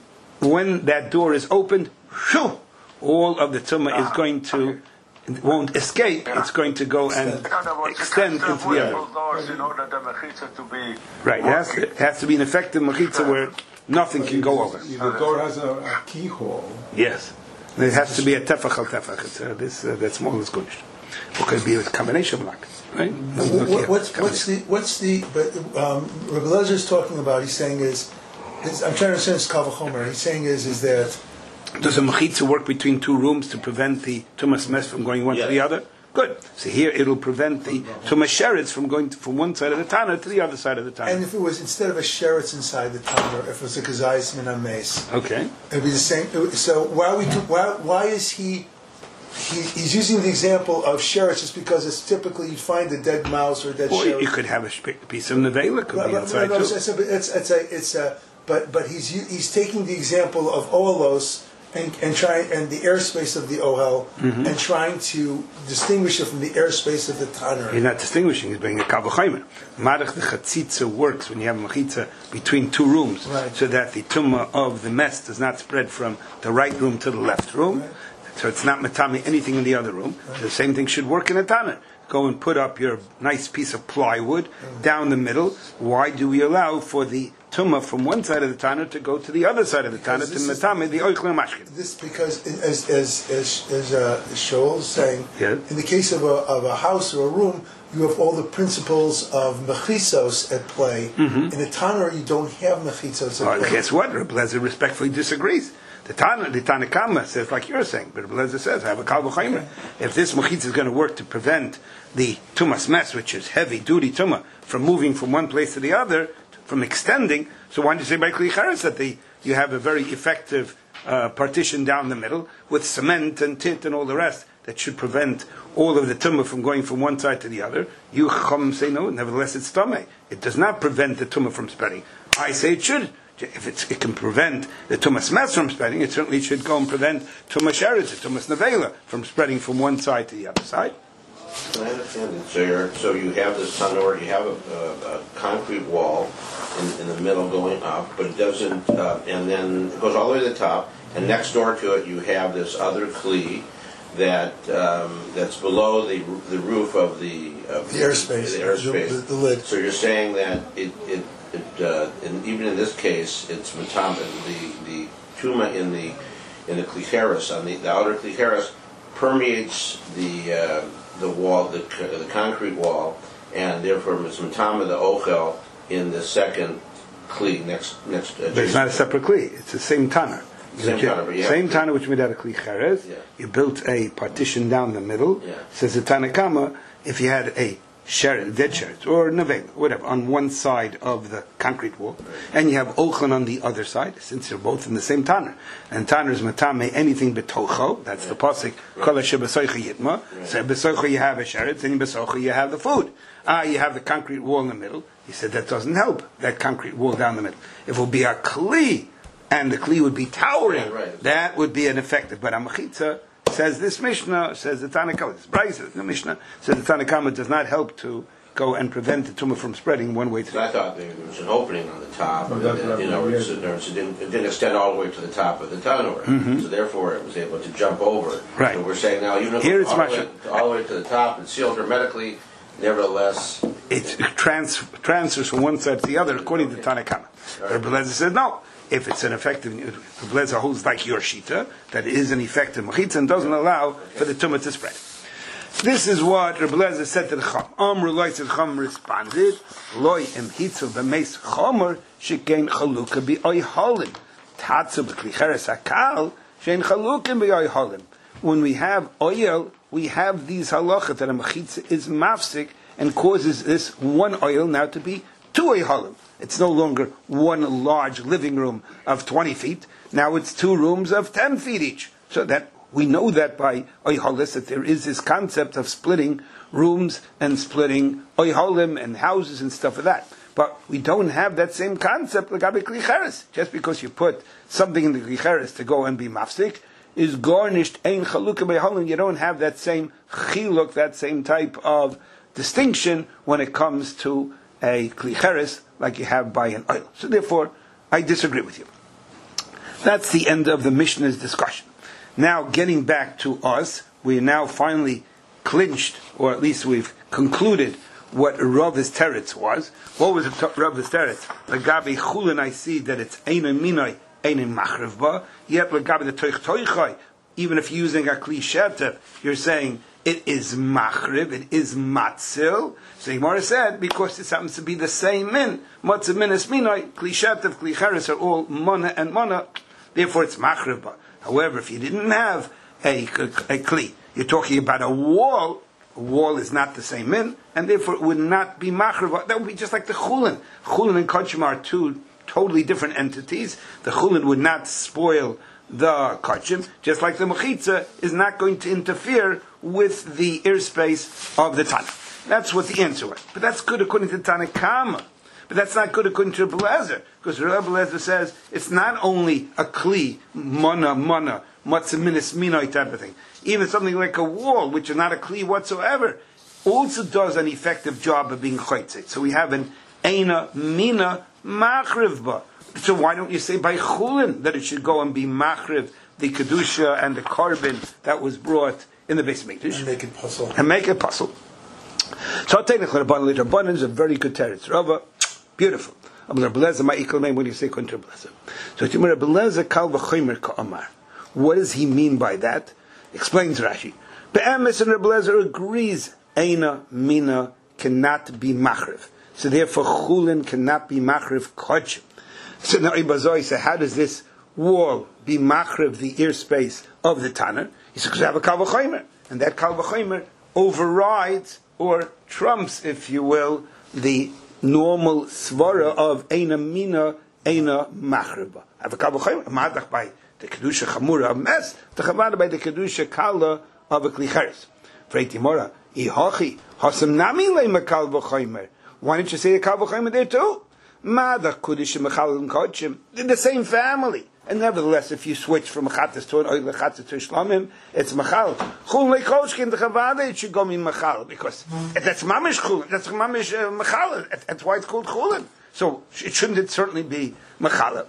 when that door is opened, shoo, all of the tumah is going to, it won't escape, it's going to go and In other words, extend you can into still the multiple other. doors in order the mechitza to be Right, it has to, it has to be an effective mechitza where nothing can go over. If the door has a, a keyhole, Yes. And it has to be a tefach al tefach. It's, uh, this, uh, that's more than good. Or could be a combination of luck. Right? What, what's what's the what's the but um, Rabbi Lezer is talking about? He's saying is, is I'm trying to understand this Kal V'chomer. He's saying is is that Does a mechitza work between two rooms to prevent the tumas mess from going one Yes. to the other? Good. So here it'll prevent the tumas sheretz from going to, from one side of the tanner to the other side of the and tanner. if it was instead of a sheretz inside the tanner, if it was a kazayis min ames, Okay. it'd be the same. So why are we why why is he? He, he's using the example of sheretz just because it's typically you find a dead mouse or a dead Or sheretz. you could have a sp- piece of nevela could Right, be right, inside no, no, too. it's, it's, a, it's, it's a, it's a, but but he's u- he's taking the example of olos and and trying and the airspace of the ohel Mm-hmm. and trying to distinguish it from the airspace of the tanner. He's not distinguishing. He's being a kavachaymer. Marach the chatzitza works when you have a mechitza between two rooms, Right. so that the tumah of the mess does not spread from the right room to the left room. Right. So it's not matami anything in the other room. The same thing should work in a tanner. Go and put up your nice piece of plywood down the middle. Why do we allow for the tumah from one side of the tanner to go to the other side of the tanner to Because this is- matami the oichel mashkin? This because as as as as uh, Shoal is saying, Yeah. in the case of a of a house or a room, you have all the principles of mechitzos at play. In a tanner, you don't have mechitzos at Well, play. guess what? Rebbe Lezer respectfully disagrees. The Tana, the Tanakama says like you're saying, but Rebbe Lezer says, I have a kal v'chaymer. If this mechitza is going to work to prevent the tumas mess, which is heavy duty tumah, from moving from one place to the other, from extending, so why don't you say by Kli Charetz that the, you have a very effective uh, partition down the middle with cement and tint and all the rest that should prevent all of the tumah from going from one side to the other? You Chacham say no, nevertheless it's tameh. It does not prevent the tumah from spreading. I say it should. If it's, it can prevent the tumas mess from spreading, it certainly should go and prevent tumas sheretz, tumas nevela, from spreading from one side to the other side. I understand it. So, you're, so you have this tanor, you have a, a, a concrete wall in, in the middle going up, but it doesn't, uh, and then it goes all the way to the top, and next door to it you have this other kli that um, that's below the the roof of the of The airspace, the airspace, the- the- the lid. So you're saying that it it, it uh, in, even in this case it's matam the the tuma in the in the klicheres on the, the outer klicheres permeates the uh, the wall the the concrete wall, and therefore it's matama the ochel in the second kli next next. But it's not a separate kli; it's the same tanner. Same tanner, but you have Same to- tanner which made out of kli cheres. Yeah. You built a partition down the middle. Yeah. Says the Tanakama, if you had a sheret, dead sheret, or nevela, whatever, on one side of the concrete wall, and you have ochlan on the other side, since they're both in the same tanner, and tanner is matame anything betocho, that's the pasuk, kol asher b'soicha yitma, so b'soicha you have a sheret, and in b'soicha you have the food. Ah, you have the concrete wall in the middle. He said that doesn't help, that concrete wall down the middle. If it will be a kli, and the kli would be towering, Yeah, right. that would be an effective. But a mechitza, says this Mishnah, says the Tanakama, this Brisa, the Mishnah, says the Tanakama does not help to go and prevent the tumah from spreading one way to the So I other. thought there was an opening on the top, and, That's then, what you know, I'm it's, hearing. it didn't, it didn't extend all the way to the top of the tanur, so therefore it was able to jump over. Mm-hmm. Right. So we're saying now, even if Here it's it's all, the way, much- all the way to the top, it's sealed hermetically, nevertheless, It trans, transfers from one side to the other according to Tanakama. But Rebbe Lezer said no. If it's an effective, Rebbe Lezer holds like your shita, that it is an effective mechitza and doesn't allow for the tumah to spread. This is what Rebbe Lezer said to the Chum. Amru loy said Chum responded, loy em hitzel b'meis chomer shekain chaluka b'oy holim. Tatzu b'klicheres hakal shein chalukim b'oy holim. When we have oil, we have these halachas that a mechitza is mafsik and causes this one oil now to be two oil holim. It's no longer one large living room of twenty feet. Now it's two rooms of ten feet each. So that we know that by oiholis that there is this concept of splitting rooms and splitting oiholim and houses and stuff like that. But we don't have that same concept like Gabi Klicheres. Just because you put something in the Klicheres to go and be mafsik is garnished ein chalukah b'oiholim. You don't have that same chiluk, that same type of distinction when it comes to a Klicheres like you have by an oil. So therefore, I disagree with you. That's the end of the Mishnah's discussion. Now, getting back to us, we now finally clinched, or at least we've concluded what Rav's teretz was. What was Rav's teretz? Lagabi chulin, I see that it's eina minoi, eina machrev ba. Yet lagabi the toich toichai, even if you're using a klishetev, you're saying it is machrev, it is matzil. So Gemara said, because it happens to be the same min, matzil minas minoi, klishetev, klicheres are all mana and mana, therefore it's machrev ba. However, if you didn't have a, a, a kli, you're talking about a wall, a wall is not the same min, and therefore it would not be machrev. That would be just like the chulin. Chulin and kachim are two totally different entities. The chulin would not spoil the kachim, just like the mechitza is not going to interfere with the airspace of the Tana. That's what the answer was. But that's good according to Tana Kama. But that's not good according to Rebbe Lezer, because Rebbe Lezer says it's not only a kli, mana, mana, matzah minas minoi type of thing. Even something like a wall, which is not a kli whatsoever, also does an effective job of being chaytzit. So we have an eina mina machrivba. So why don't you say by chulin that it should go and be machriv, the kedusha and the carbon that was brought in the Beis Mikdash, and make it puzzle, and make it puzzle. So I'll take the Rabbanan later. Rabbanan is a very good teretz. Rava. Beautiful. What do you say? So what does he mean by that? Explains Rashi. Be'emes and Rebbe Lezer agrees. Eina mina cannot be machriv. So therefore chulin cannot be machriv kochim. So now Ibazoi said, how does this wall be machriv the airspace of the Tanner? He said, because I have a kal v'chomer, and that kal v'chomer overrides or trumps, if you will, the normal svara of eina mina, eina machriba. I have a kal v'chomer, madach by the kedusha chamura of mes, the chavada by the kedusha kala of a klicheres. Freiti mora, ihachi hasam nami leima kal v'chomer. Why don't you say a kal v'chomer there too? Madach kudish mechal kochim. They're the same family. And nevertheless, if you switch from mechatas to an oil lechatz to shlamim, it's machal. Chul leikoshkin the chavada, it should go in machal, because that's mamish chulin. That's mamish uh, machal. That's why it's called chulin. So it shouldn't it certainly be machal.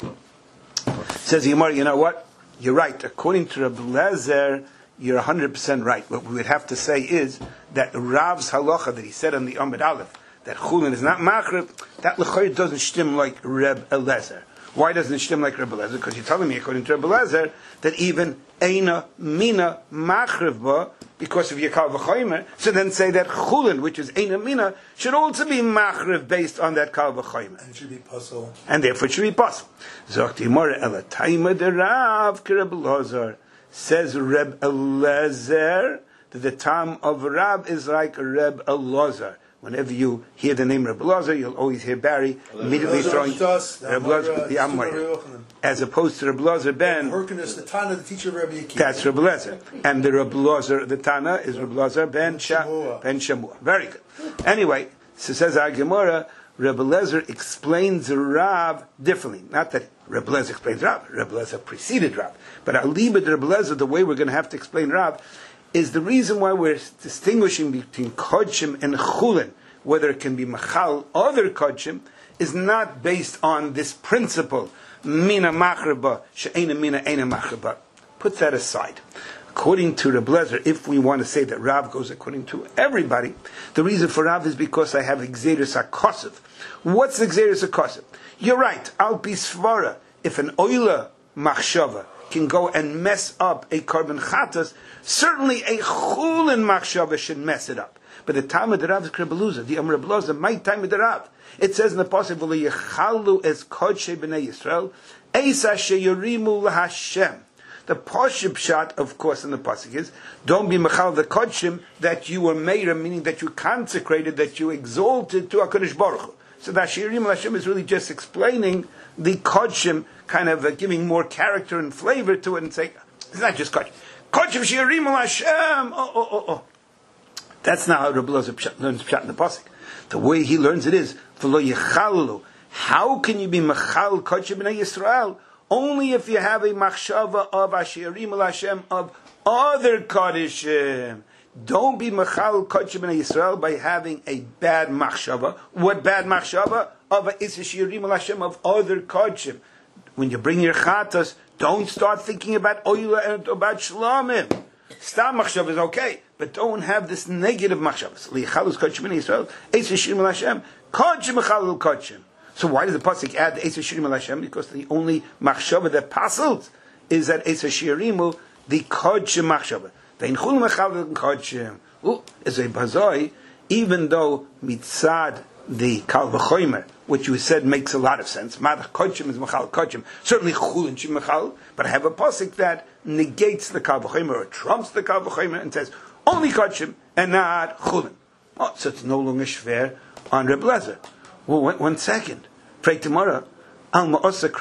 Says Yomar, you know what? You're right. According to Rebbe Lezer, you're one hundred percent right. What we would have to say is that Rav's halacha that he said on the Amud Aleph, that chulin is not machrib, that l'chayr doesn't shtim like Rebbe Lezer. Why doesn't it shtim like Rebbe Lezer? Because you're telling me, according to Rebbe Lezer, that even eina mina machriv ba, because of your kal v'chomer, so then say that chulin, which is eina mina, should also be machriv based on that kal v'chomer. and it should be puzzle. And therefore it should be puzzle. Zokti mora ela taima de Rav ke Rebbe Lezer. Says Rebbe Lezer that the time of Rav is like Rebbe Lezer. Whenever you hear the name Rebbe Lezer, you'll always hear Barry immediately throwing Rebbe Lezer, the Amoyer, as opposed to Rebbe Lezer ben. Hyrcanus, the Tana, the teacher of Rebbe Akiva. That's Rebbe Lezer, and the Rebbe Lezer, the Tana, is Rebbe Lezer ben Sha, ben Shamua. Very good. Anyway, so says our Gemara, Rebbe Lezer explains Rav differently. Not that Rebbe Lezer explains Rav. Rebbe Lezer preceded Rav, but I'll leave it to Rebbe Lezer. The way we're going to have to explain Rav is the reason why we're distinguishing between kodshim and chulin, whether it can be machal other kodshim, is not based on this principle, mina machreba, she'ena mina, ena machreba. Put that aside. According to Rebbe Lezer, if we want to say that Rav goes according to everybody, the reason for Rav is because I have Xeris HaKosev. What's Xeris HaKosev? You're right, Al Pi Svara, if an oila machshava can go and mess up a korban chatas, certainly a chulin machshava should mess it up. But the time of the Rav is Krebeluza, the Amr Beluza, my time of the Rav. It says in the pasuk, "V'lo yechalu es kodshe b'nei Yisrael, eisa sheyurimu lahashem." The Pashib shot, of course, in the pasuk is, don't be mechal the kodshim that you were made, meaning that you consecrated, that you exalted to HaKadosh Baruch Hu. So that Sheirim Hashem is really just explaining the kodshim, kind of uh, giving more character and flavor to it, and saying, it's not just kodshim. Kodshim Sheirim Hashem! Oh, oh, oh, oh. That's not how Rabbi Elazar learns Pshat in the pasuk. The way he learns it is, V'lo yechalu. How can you be mechal kodshim b'nei Yisrael? Only if you have a machshava of Asherim el Hashem, of other Kadishim. Don't be machal kodshim b'nei Yisrael by having a bad machshava. What bad machshava? Of a Asherim el Hashem, of other Kadishim. When you bring your chatas, don't start thinking about oila and about shlamim. Stam machshava is okay, but don't have this negative machshavas. Li'chalus kodshim b'nei Yisrael, Asherim el Hashem, kodshim machal kodshim. So why does the pasuk add the Eitz Hashirim el Hashem? Because the only machshava that passes is that Eitz Hashirimu, the kodshim machshava. The inchul mechal kodshim. Oh, is a bazoi, even though mitzad the kal v'chomer, which you said makes a lot of sense. Madach kodshim is mechal kodshim. Certainly chulin shim mechal, but I have a pasuk that negates the kal v'chomer or trumps the kal v'chomer and says only kodshim and not chulin. Oh, so it's no longer shver on Reb Lezer. Well, one, one second. Pray tomorrow. Even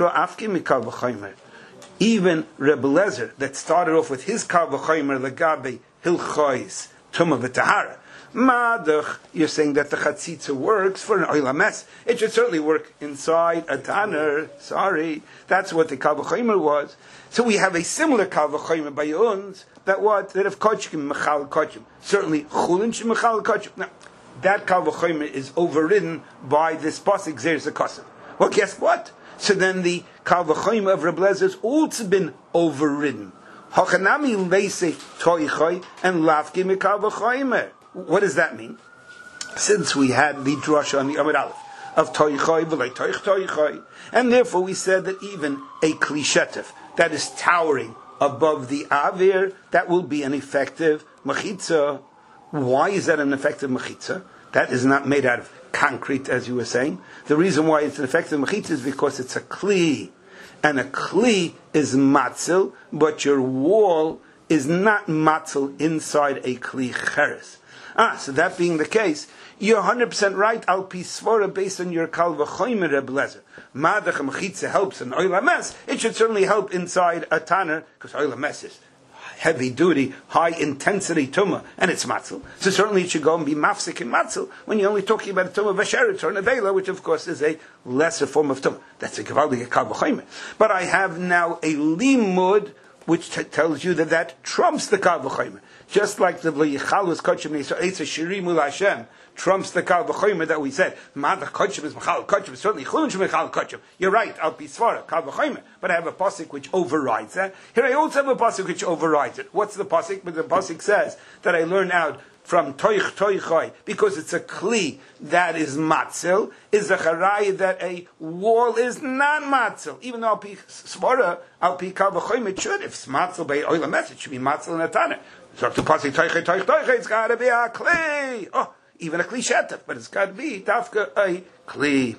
Rebbe Lezer, that started off with his kal v'chomer legabe hilchois tumah v'tahara. Madach, you're saying that the chatzitza works for an oila mess. It should certainly work inside a tanner. Sorry, that's what the kal v'chomer was. So we have a similar kal v'chomer by uns that what that if kodshim mechal kodshim, certainly chulin shim mechal kodshim. Now, that kal v'chomer is overridden by this pasuk zeres akasav. Well, guess what? So then the kal v'chomer of Rebbe Lezer has also been overridden. Hachanami leise toichoi and lafki mikal v'chomer. What does that mean? Since we had the drasha on the Amud Aleph of toichoi v'lei toich toichoi, and therefore we said that even a klishetif that is towering above the avir, that will be an effective mechitza. Why is that an effective mechitza? That is not made out of concrete, as you were saying. The reason why it's an effective mechitza is because it's a kli. And a kli is matzil, but your wall is not matzil inside a kli cheres. Ah, so that being the case, you're one hundred percent right, al pi svara, based on your kal v'chomer Reb Lezer. Madach mechitza helps in oil mes. It should certainly help inside a tanner, because oil mes is heavy duty, high intensity tumah, and it's matzil. So certainly it should go and be mafsik in matzil when you're only talking about a tumah v'sheretz or an avela, which of course is a lesser form of tumah. That's a gevaldige kal v'chomer. But I have now a limud which t- tells you that that trumps the kal v'chomer. Just like the v'yichalus kodshim Eitz Hashirim el Hashem trumps the kal v'chomer that we said. Madach kodshim is mechal kodshim. Certainly chulin shel mechal kodshim. You're right. Al pi svara kal v'chomer. But I have a pasuk which overrides that. Here I also have a pasuk which overrides it. What's the pasuk? But the pasuk says that I learn out from toich toichoi, because it's a kli that is matzil, is a charai that a wall is not matzil. Even though al pi svara, al pi kal v'chomer, it should. If it's matzil by oil mess, it should be matzil in a tanner. So to pasuk toich toich toich, it's got to be a kli. Oh, even a kli shetef, but it's got to be dafka a kli.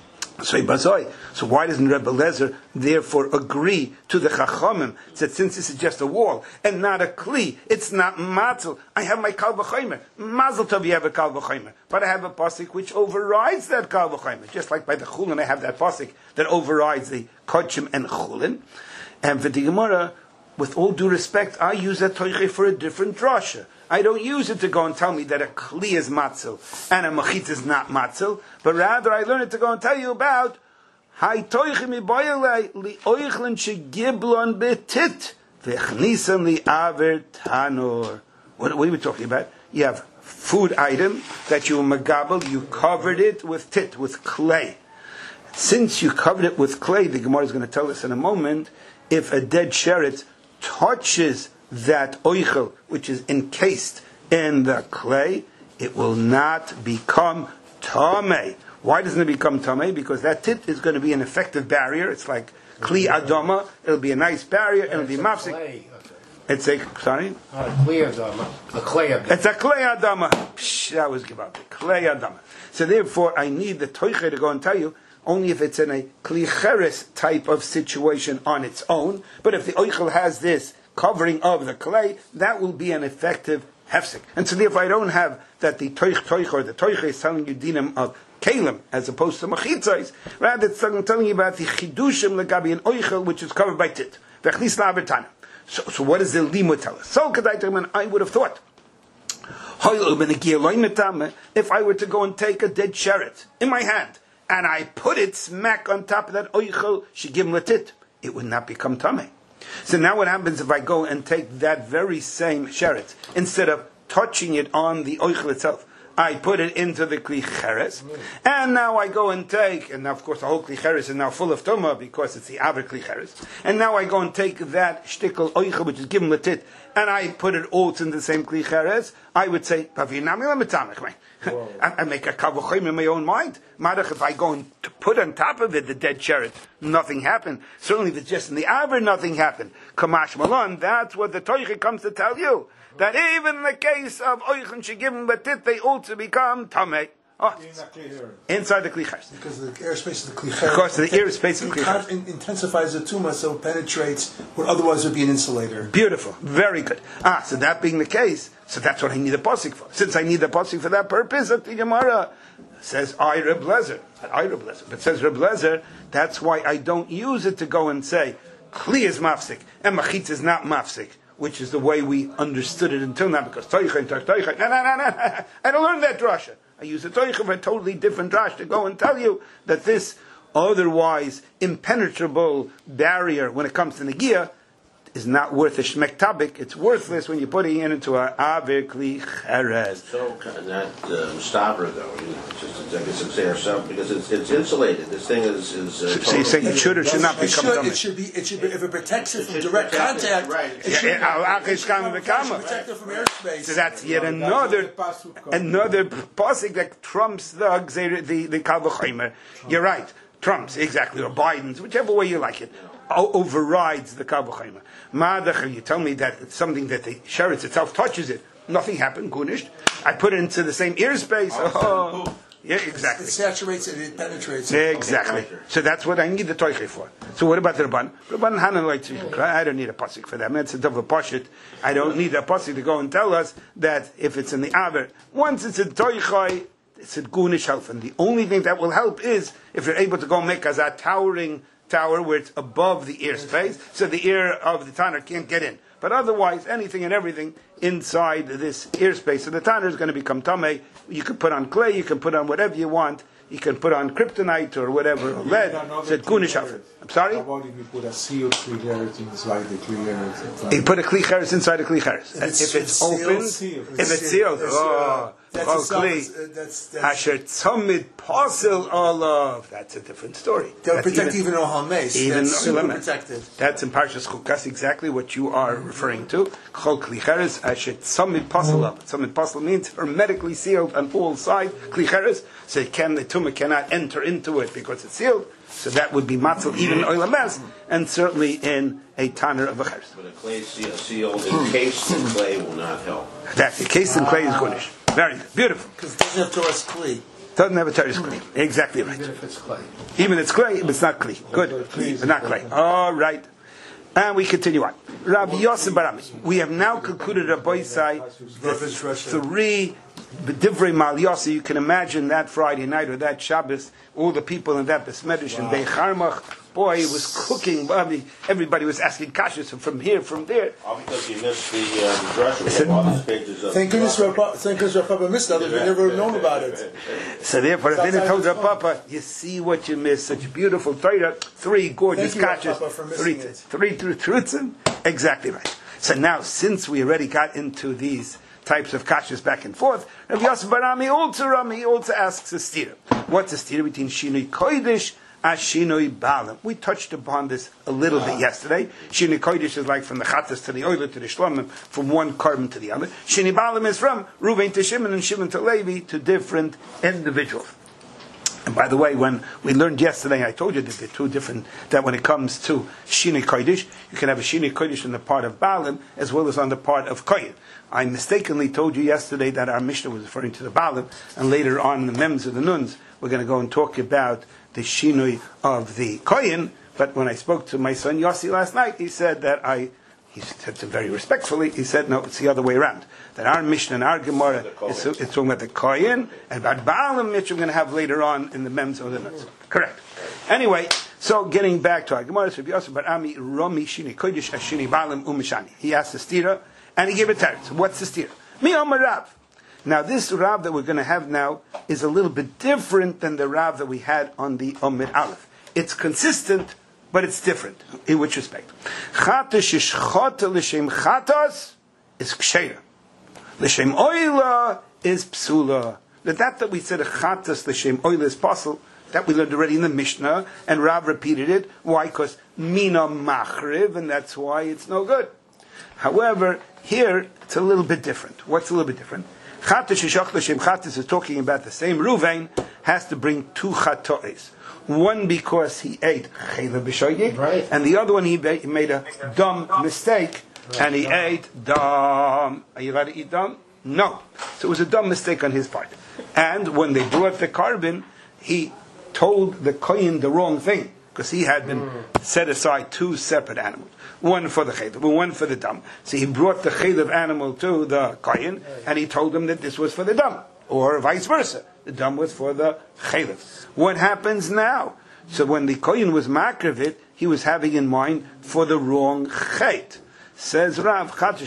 So bazoi. So why doesn't Rebbe Lezer therefore agree to the Chachamim that since this is just a wall and not a kli, it's not matzil? I have my kal v'chomer. Mazel tov, you have a kal v'chomer, but I have a pasuk which overrides that kal v'chomer. Just like by the chulin, I have that pasuk that overrides the kodshim and chulin. And for the Gemara, with all due respect, I use that toiche for a different drasha. I don't use it to go and tell me that a kli is matzil and a machit is not matzil, but rather I learn it to go and tell you about hay toiche mi boyele li oichlen shegiblon betit v'chnisan li aver tanor. What, what are we talking about? You have food item that you magabel, you covered it with tit, with clay. Since you covered it with clay, the Gemara is going to tell us in a moment, if a dead sheretz touches that oichel, which is encased in the clay, it will not become tamei. Why doesn't it become tamei? Because that tit is going to be an effective barrier. It's like Kli Adama, it'll be a nice barrier, it'll be mafsik. It's a, sorry? Not a Kli Adama, a clay Adama. It's a Klei Adama. Psh, that was Gibati. Klei Adama. So therefore, I need the Toiche to go and tell you, only if it's in a Klicheres type of situation on its own. But if the Oichel has this covering of the clay, that will be an effective hefsek. And so therefore I don't have that the Toich Toich or the Toich is telling you dinam of Kalim as opposed to Machitzais. Rather it's telling you about the Chidushim Legabi and Oichel, which is covered by Tit. Vechlis Labertana. So, so what does the Limud tell us? So I would have thought, if I were to go and take a dead sheret in my hand, and I put it smack on top of that oichel, shigim latit, it would not become tameh. So now what happens if I go and take that very same sheret, instead of touching it on the oichel itself, I put it into the kli cheres, and now I go and take, and now of course the whole kli cheres is now full of tumah because it's the aver kli cheres, and now I go and take that shtickle oichel which is given latit, and I put it all in the same kli cheres, I would say, I, I make a kavachim in my own mind. Madach, if I go and put on top of it the dead sheret, nothing happened. Certainly if it's just in the aver, nothing happened. Kamash Malon, that's what the Toiche comes to tell you. That even in the case of Oich and Shigim Batit, they also become Tameh. Oh, inside the Klichers. Because of the airspace of the Klichers. Because of the airspace of the Klichers. It intensifies the tumah, so it penetrates what otherwise would be an insulator. Beautiful. Very good. Ah, so that being the case, so that's what I need a posik for. Since I need a posik for that purpose, the Gemara says, I Reb Lezer. I Reb Lezer. But says Reb Lezer, that's why I don't use it to go and say, Kli is mafsik, and Machitz is not mafsik, which is the way we understood it until now, because Toicha and Toicha, no, no, no, no, I don't learn that drasha. I use a Toicha for a totally different drash to go and tell you that this otherwise impenetrable barrier when it comes to Negiah is not worth a shmektabik. It's worthless when you're putting it into a aver kli cheres. So that uh, staver though, just I guess it's there some because it's it's insulated. This thing is is. Uh, so you're saying it should or should not it become should, tummy? It should be. It should be if it protects it from It direct protect it, contact. right. It should Yeah, be- it should become- protect it from airspace. So that's yet another another pasuk that trumps the gzeir- the the Kal V'chomer. You're right, trumps exactly, or Biden's, whichever way you like it, o- overrides the Kal V'chomer. Madach, you tell me that it's something that the sheretz itself touches it. Nothing happened, gunished. I put it into the same airspace. Oh, yeah, exactly. It saturates it. It penetrates. Exactly. So that's what I need the toiche for. So what about the Rabban? Rabban Hanan like to, I don't need a pasuk for that. That's a double pashit. I don't need a pasuk to go and tell us that if it's in the aver, once it's in toiche, it's a gunish help. And the only thing that will help is if you're able to go make as a towering tower where it's above the ear space, so the ear of the tanner can't get in. But otherwise, anything and everything inside this ear space of the tanner is going to become tameh. You can put on clay, you can put on whatever you want. You can put on kryptonite or whatever, or lead. So it's gunish help. I'm sorry? How about if you put a sealed klicheres inside the klicheres? You put a klicheres inside a klicheres. If it's If it's sealed, open, sealed. if it's sealed, That's, oh, That's oh, itself, kli. is- uh, that's that's. Asher tzomid pasil olav. That's a different story. They'll That's protect even Ohal Mace. even That's super Olam. protected. That's in Parshas Chukas exactly what you are referring to. Chol klicheres asher tzomid pasil olav. Tzomid pasil means hermetically sealed on all sides. Klicheres, so it can the tumor cannot enter into it because it's sealed. So that would be matzel even in Olam Mes, and certainly in a tanner of a cheres. But a clay seal, sealed encased in clay will not help. That's the case in clay is gunish. Very good. Beautiful. Because it doesn't have Torah's Kli. Doesn't have a teres clay. Exactly right. Even if it's clay. Even it's clay, but it's not clay. Good. But not clay. All right. And we continue on. Rabbi Yosef Barami. We have now concluded Rabbi Isai, the three Divrei Mal Yossi. You can imagine that Friday night or that Shabbos, all the people in that Besmedish and Bei Charmach. Boy, it was cooking. I mean, everybody was asking kashas from here, from there. All because you missed the uh, the dress all these pages of. Thank goodness Rav Thank goodness Rav Papa missed that. We never known about it. So therefore, if they didn't told Rav Papa, you see what you missed. Such beautiful Torah, three gorgeous Thank you, Rav kashas, Papa, for three, missing it. three through trutzim. Exactly right. So now, since we already got into these types of kashas back and forth, Rav Yosef Barami also Rami also asks a stira. What's a stira between Shinui Kodesh? Ashinoi Balam. We touched upon this a little bit yesterday. Shinoi Kodesh is like from the Chattas to the Oiler to the Shlomim, from one carbon to the other. Shinoi Balam is from Ruvain to Shimon and Shimon to Levi to different individuals. And by the way, when we learned yesterday, I told you that there are two different, that when it comes to Shinei Kodesh, you can have a Shinei Kodesh on the part of Baalim as well as on the part of Kohen. I mistakenly told you yesterday that our Mishnah was referring to the Baalim, and later on in the Mems of the Nuns, we're going to go and talk about the Shinui of the Kohen. But when I spoke to my son Yossi last night, he said that I, he said to very respectfully, he said, no, it's the other way around. That our Mishnah and our Gemara is it's talking about the Kohen, and about Baalim, which we're going to have later on in the Mems of the Nuns. Correct. Anyway, so getting back to our Gemara, so Yossi Bar Ami Romi Shini Kodesh Ashini Baalim Umishani. He asked the stira, and he gave a teretz. What's the stira? Mi Amar Rav. Now, this Rav that we're going to have now is a little bit different than the Rav that we had on the Amid Aleph. It's consistent, but it's different. In which respect? Chatas shishchata l'shem chatas is ksheira. L'shem oila is psula. That that that we said a chatas l'shem oila is possible, that we learned already in the Mishnah, and Rav repeated it. Why? Because mina machriv, and that's why it's no good. However, here it's a little bit different. What's a little bit different? Chatas shishach l'shem chatas is talking about the same Ruvain has to bring two chatois. One because he ate chayla b'shoyik, right, and the other one he made a dumb mistake, right, and he right. ate dumb. Are you allowed to eat dumb? No. So it was a dumb mistake on his part. And when they brought the carbon, he told the kohen the wrong thing, because he had been mm. set aside two separate animals, one for the chaylev, one for the dumb. So he brought the chaylev animal to the kohen, and he told him that this was for the dumb, or vice versa. The dumb was for the chaylev. What happens now? So when the kohen was makriv it, he was having in mind for the wrong chayt. Says Rav,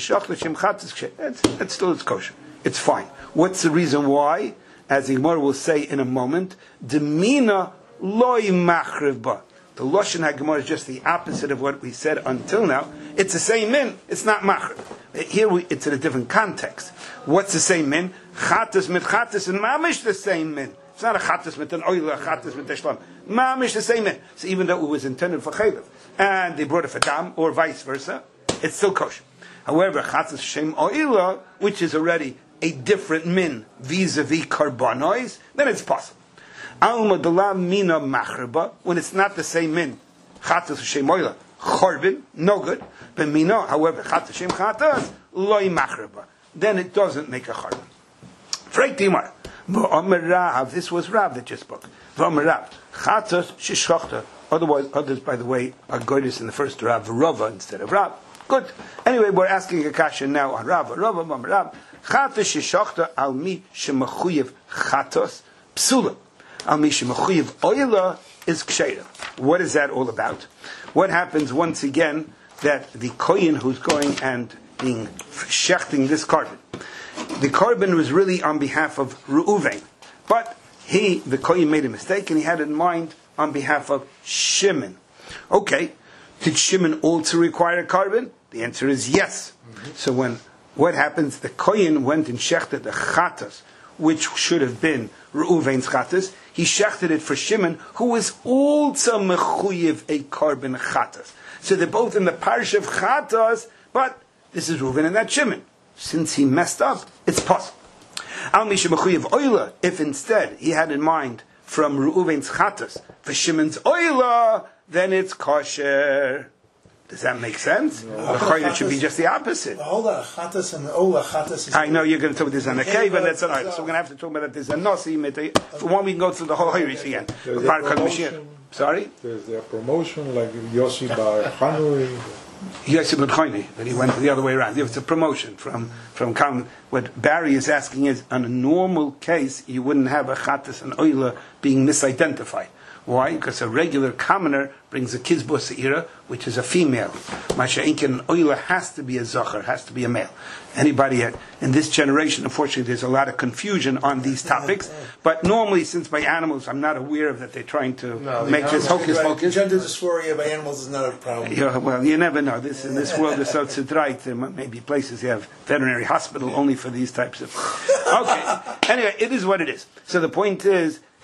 that's still it's kosher. It's fine. What's the reason why? As the Gemara will say in a moment, Demina loy machriv ba. The Lashon HaGemara is just the opposite of what we said until now. It's the same min. It's not machriv. Here we, it's in a different context. What's the same min? Chatas mit chatas and mamish the same min. It's not a chatas mit an oil, a chatas mit a shlam. Mamish the same min. So even though it was intended for chaylev, and they brought it for dam, or vice versa, it's still kosher. However, chatas shem oila, which is already a different min vis-a-vis karbonois, then it's possible. Alma dalav mina machriba, when it's not the same min, chatas shem oila, charbin, no good. But mina, however, chatas shem chatas, loy machriba, then it doesn't make a charbin. Freit dimar, v'omer Rav, this was Rav that just spoke. V'omer Rav, chatas shishchachta. Otherwise, others, by the way, are goydis in the first Rav, Rava instead of Rav. Good. Anyway, we're asking a question now on Rav, Rava, v'omer Rav, chatas shishchachta al mi shemechuyev chatas psula. Al mi shemechuyev oila is ksheira. What is that all about? What happens once again that the kohen who's going and being shechting this carbon, the carbon was really on behalf of Reuven, but he, the kohen, made a mistake and he had in mind on behalf of Shimon. Okay, did Shimon also require a carbon? The answer is yes. Mm-hmm. So when what happens? The kohen went and shechted the chatas, which should have been Reuven's chatas. He shechted it for Shimon, who was also mechuyev a carbon chatas. So they're both in the parish of chatas, but this is Reuven and that's Shimon. Since he messed up, it's possible. Al misha mechuyev oila, if instead he had in mind from Reuven's chatas for Shimon's oila, then it's kosher. Does that make sense? No. The chayla should be just the opposite. Hold on, chatas and ola chatas. I know you're going to talk about this on a cave, and that's an oil. So we're going to have to talk about that. There's a nosi. For one, we can go through the whole Hirish again. Sorry? There's a promotion like Yossi Bar Chanui. Yossi Bar Chanui, but he went the other way around. It's a promotion from from Kalm. What Barry is asking is, on a normal case, you wouldn't have a chatas and oila being misidentified. Why? Because a regular commoner brings a kizbo seira, which is a female. Masha'inkin oila has to be a zachar, has to be a male. Anybody in this generation, unfortunately, there's a lot of confusion on these topics. But normally, since by animals, I'm not aware of that they're trying to no, make this hocus pocus. Gender dysphoria by animals is not a problem. Yeah, well, you never know. This in this world is so tzedrait. There may be places you have veterinary hospital only for these types of. Okay. Anyway, it is what it is. So the point is,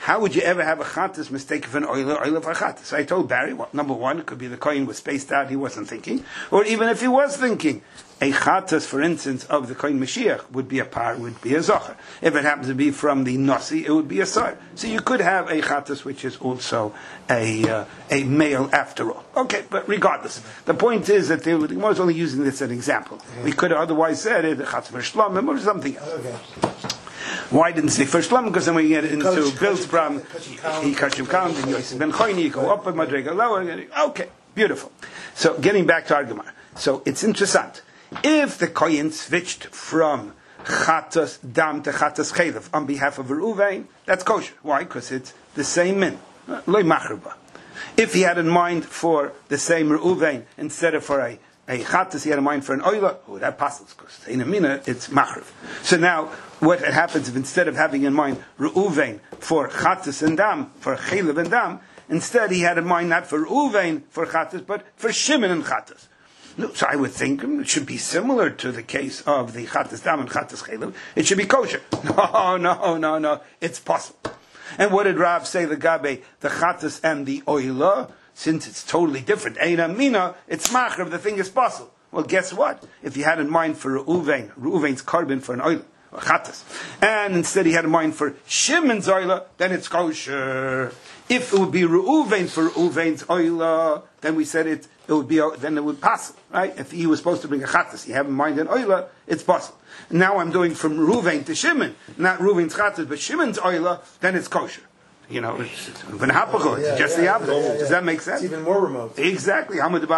how would you ever have a chatas mistake for an oil or oil for a chatas? So I told Barry, well, number one, it could be the kohen was spaced out, he wasn't thinking. Or even if he was thinking, a chatas, for instance, of the kohen Mashiach would be a par, would be a zocher. If it happens to be from the nasi, it would be a sar. So you could have a chatas which is also a uh, a male after all. Okay, but regardless, the point is that they, the Gemara is only using this as an example. Mm-hmm. We could have otherwise said it, a chatas for shlomim or something else. Okay. Why didn't say first shlom? Because then when you get into Bill's problem, he kashim count, and Yosef ben Choyni, you go up a madrega lower. Okay, beautiful. So getting back to our Gemara. So it's interesting. If the kohen switched from chatas dam to chatas chaylev on behalf of Reuven, that's kosher. Why? Because it's the same min. Loy machrba. If he had in mind for the same Reuven instead of for a a chatas, he had in mind for an oila, oh, that passes, because in a mina, it's machriv. So now, what happens if instead of having in mind Reuven for chatas and dam, for chaylev and dam, instead he had in mind not for Reuven for chatas, but for Shimon and chatas. No, so I would think it should be similar to the case of the chatas dam and chatas chaylev. It should be kosher. No, no, no, no. It's possible. And what did Rav say, the gabe, the chatas and the oila? Since it's totally different, Eina Mina, it's machrav, the thing is possible. Well, guess what? If you had in mind for Reuven, Reuven's carbon for an oil, or chatas, and instead he had in mind for Shimon's oil, then it's kosher. If it would be Reuven for Reuven's oil, then we said it, it would be, then it would pass, right? If he was supposed to bring a chatas, you have in mind an oil, it's possible. Now I'm doing from Reuven to Shimon, not Reuven's chatas, but Shimon's oil, then it's kosher. You know, it's, it's, oh, yeah, just yeah, the opposite. Yeah, yeah. Does that make sense? It's even more remote. Exactly.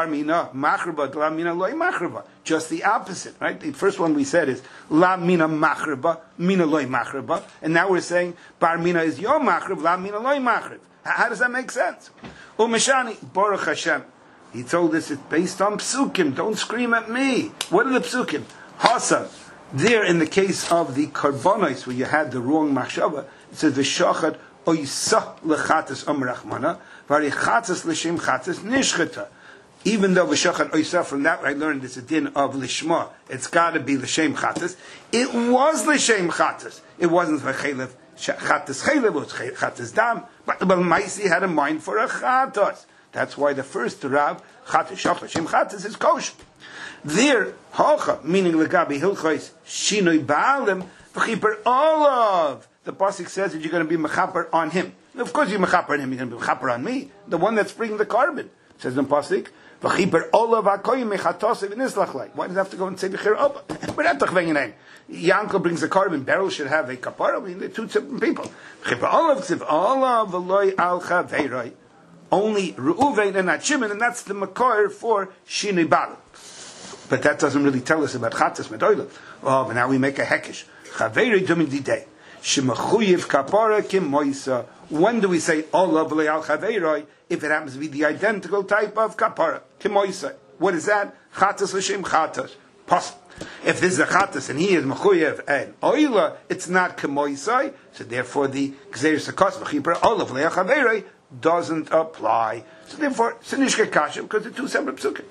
Just the opposite, right? The first one we said is la mina machrba, mina loy machrba, and now we're saying bar mina is your machrb, la mina loy machrb. How does that make sense? Umeshani Baruch Hashem. He told us it's based on psukim. Don't scream at me. What are the psukim? Hasa. There, in the case of the karbonos, where you had the wrong machshava, it says v'shachad oisa lechatas amrachmana, varichatas l'shem chatas nishchata. Even though v'shachad oisa, from that I learned it's a din of lishma. It's got to be l'shem chatas. It was l'shem chatas. It wasn't v'chelev chatas chelev. It was chatas dam. But the Balmaisi had a mind for a chatas. That's why the first Rav chatas shach l'shem chatas is kosher. There, hacha, meaning legabi hilchos shinoi baalim v'chiper olav. The pasuk says that you're going to be mechaper on him. Of course, you're mechaper on him. You're going to be mechaper on me, the one that's bringing the carbon. It says in pasuk, v'chiper olav hakoyim mechatosev v'nislachlei. Why does it have to go and say v'chir olav? But that's the Yankel brings the carbon. Beryl should have a kapara. I mean, they're two different people. V'chiper olav ksiv olav v'loy al chaveiroi. Only Reuven and not Shimon, and that's the makor for shinoi baalim. But that doesn't really tell us about chatas medoila. Oh, but now we make a hekish. Chaveiroi domin didei. Shemachuyev kapara kim moisa. When do we say olav v'loy al chaveiroi? If it happens to be the identical type of kapara kim moisa. What is that? Chatas l'shem chatas. Possible. If this is a chatas and he is mechuyev and oila, it's not kim moisa. So therefore, the gzeir sakos v'chipra olav v'loy al chaveiroi doesn't apply. So therefore, sinishke kasha because they're two separate psukim.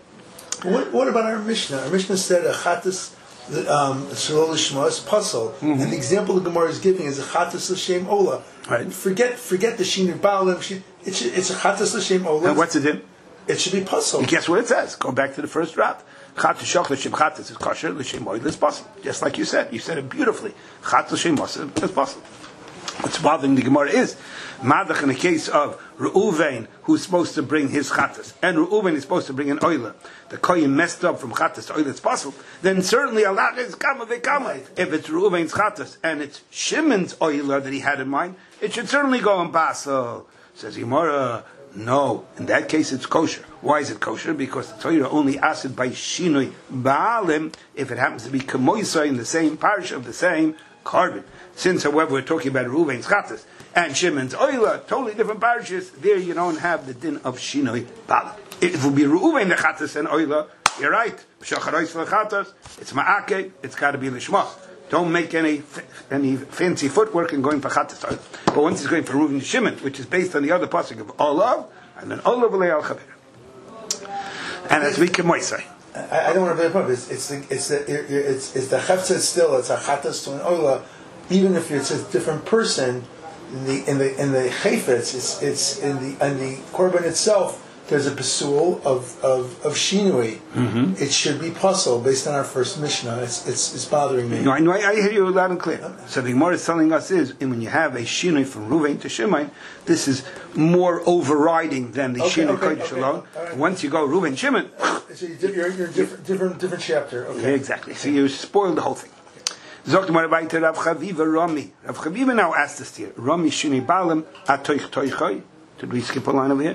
What, what about our Mishnah? Our Mishnah said a chatas um, shalol lishma is puzzle, mm-hmm. and the example the Gemara is giving is a chatas l'shem ola. Right. Forget, forget the shinui baalim. It's it's a chatas l'shem ola. And what's it in? It should be puzzle. And guess what it says? Go back to the first route. Chatas shach l'shem chatas is kosher, l'shem oil is puzzle. Just like you said, you said it beautifully. Chatas l'shem oil is puzzle. What's bothering the Gemara is Madach in the case of Reuven, who's supposed to bring his chatas, and Reuven is supposed to bring an oila. The kohen messed up from chatas to oila, it's possible. Then certainly Allah is kama v'kama. If it's Reuven's chatas and it's Shimon's oila that he had in mind, it should certainly go in basel. Says Gemara, no. In that case, it's kosher. Why is it kosher? Because the Torah only asked by shinoi baalim if it happens to be kamoisa in the same parish of the same carbon. Since, however, we're talking about Reuven's chatas and Shimon's oila, totally different parishes, there you don't have the din of shinoi baalim. If it would be Reuven the chatas and oila, you're right. It's ma'ake, it's got to be lishma. Don't make any any fancy footwork in going for chatas oila. But once it's going for Reuven Shimon, which is based on the other pasuk of olav, and then olav v'lei al chaver. And as we can moisay. I, I don't want to be a problem. It's it's the it's the it's, it's the cheftzah still. It's a chatas to an oila. Even if it's a different person, in the in the in the chayfetz, it's it's in the in the korban itself. There's a pasul of of of shinui. Mm-hmm. It should be puzzle based on our first Mishnah. It's it's, it's bothering me. No, I know. I, I hear you loud and clear. So the Gemara is telling us is, and when you have a shinui from Ruvain to Shimon, this is more overriding than the okay, shinui okay, kodesh okay. alone. Right. Once you go Ruvain Shimon, so you're you're, you're different different different chapter. Okay, yeah, exactly. So you spoiled the whole thing. Zogt Gemara weiter Rav Chaviva Rami. Rav Chaviva now asked us here. Rami shinui balam atoich toichai. Did we skip a line over here?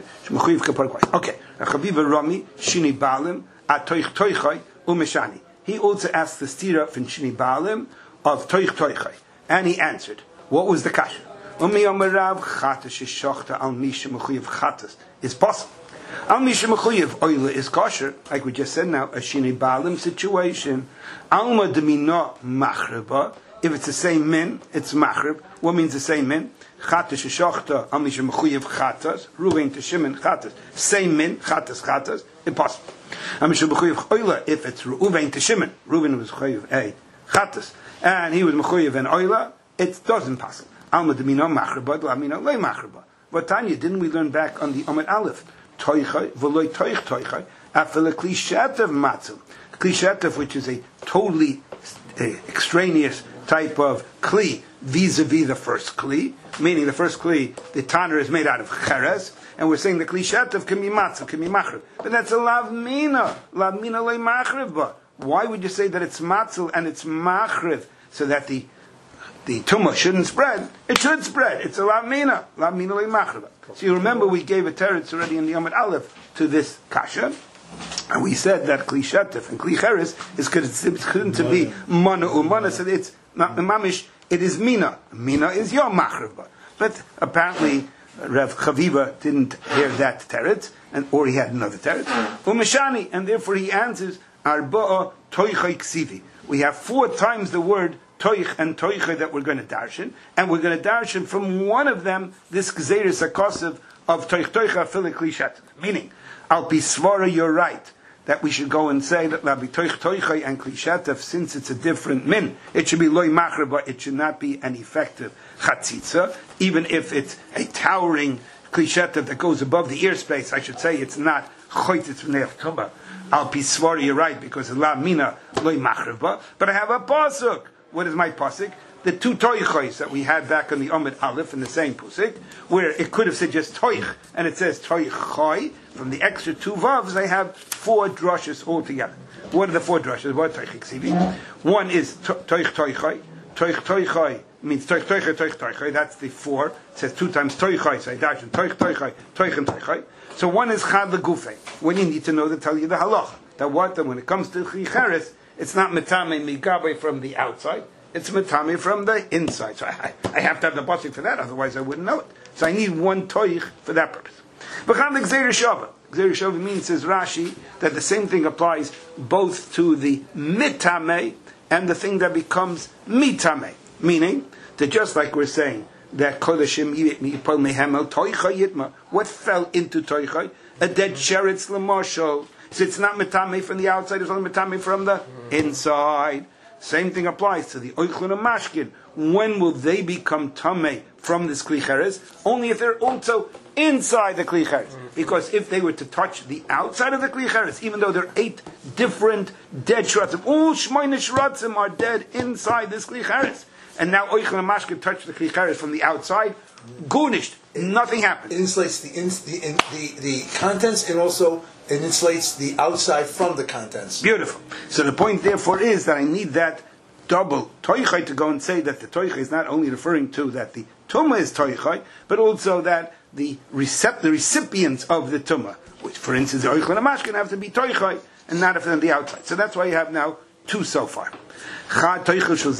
Okay. Chaviva Rami, Shini Balim, Atoich Toichai, Umeshani. He also asked the stira from Shini Balim of Toich Toichai. And he answered. What was the kasha? Umi Omarav Chatas Shishachta Al Misha Mechuyev Chatas is possible. Al Misha Mechuyev Oila is kosher, like we just said now, a Shini Balim situation. Alma Demina Machreba. If it's the same min, it's Machreb. What means the same min? Chatas sheshachta amisha mechuyev chatas Ruvain to Shimon chatas same min chatas chatas impossible. Amisha mechuyev oila if it's Ruvain to Shimon Ruvain was mechuyev a chatas and he was mechuyev an oila it doesn't possible. Alma demino machreba lamino lei machreba. But Tanya, didn't we learn back on the Amid Aleph toichai v'loy toich toichai after the klishatev matzil klishatev, which is a totally uh, extraneous type of kli vis-a-vis the first kli, meaning the first kli, the tanner is made out of cheres, and we're saying the kli shatav can be matzah, can be machrev. But that's a lav mina, lav mina le machrev. Why would you say that it's matzah and it's machrev, so that the the tumah shouldn't spread? It should spread. It's a lav mina, lav mina le machrev. So you remember we gave a teretz already in the Yomad Aleph to this kasha. And we said that kli shatif and kli cheres is considered to be mana umana, so it's not mamish. It is mina. Mina is your machreva. But apparently Rav Chaviva didn't hear that teretz, and or he had another teretz. Umeshani, and therefore he answers arba'a toichai ksivi. We have four times the word toich and toichai that we're going to darshan, and we're going to darshan from one of them this gzeirus akosiv of toich toicha filik lishat. Meaning, al pisvara, you're right that we should go and say that labi toich toichai and klishatef, since it's a different min, it should be loy machreba. It should not be an effective chatzitza, even if it's a towering klishatef that goes above the ear space. I should say it's not choytitz v'neach tumba. Al pisvara, you're right, because la mina loy machreba. But I have a pasuk. What is my pasuk? The two toichos that we had back on the Amid Aleph in the same pusik, where it could have said just toich, and it says toichoi. From the extra two vavs, I have four drushes altogether. What are the four drushes? What toich ksivi? One is toich toichoi. Toich toichoi means toich toichoi toich toichoi. That's the four. It says two times toichoi. So I dash in toich toichoi toich and toichoi. So one is chad legufe. When you need to know to tell you the halach. That what? That when it comes to chicheres, it's not metame migabe from the outside. It's metame from the inside. So I, I have to have the pasuk for that, otherwise I wouldn't know it. So I need one toich for that purpose. V'cham the gzeir shava. Gzeir shava means, says Rashi, that the same thing applies both to the mitame and the thing that becomes mitame. Meaning, that just like we're saying, that kodashim yipol mehemel toicha yitma, what fell into toicha? A dead sheretz l'marshal. So it's not mitame from the outside, it's only mitame from the inside. Same thing applies to the oichlun and mashkin. When will they become tamei from this kli cheres? Only if they're also inside the kli cheres. Because if they were to touch the outside of the kli cheres, even though there are eight different dead shratzim, all shmoyne shratzim are dead inside this kli cheres. And now oichlun and mashkin touch the kli cheres from the outside, gunished. Nothing happens. It insulates the, ins, the, in, the the contents, and also it insulates the outside from the contents. Beautiful. So the point, therefore, is that I need that double toichai to go and say that the toichai is not only referring to that the tumah is toichai, but also that the recept, the recipients of the tumah, which, for instance, the oichlin and mashkin have to be toichai and not from the outside. So that's why you have now two so far. Only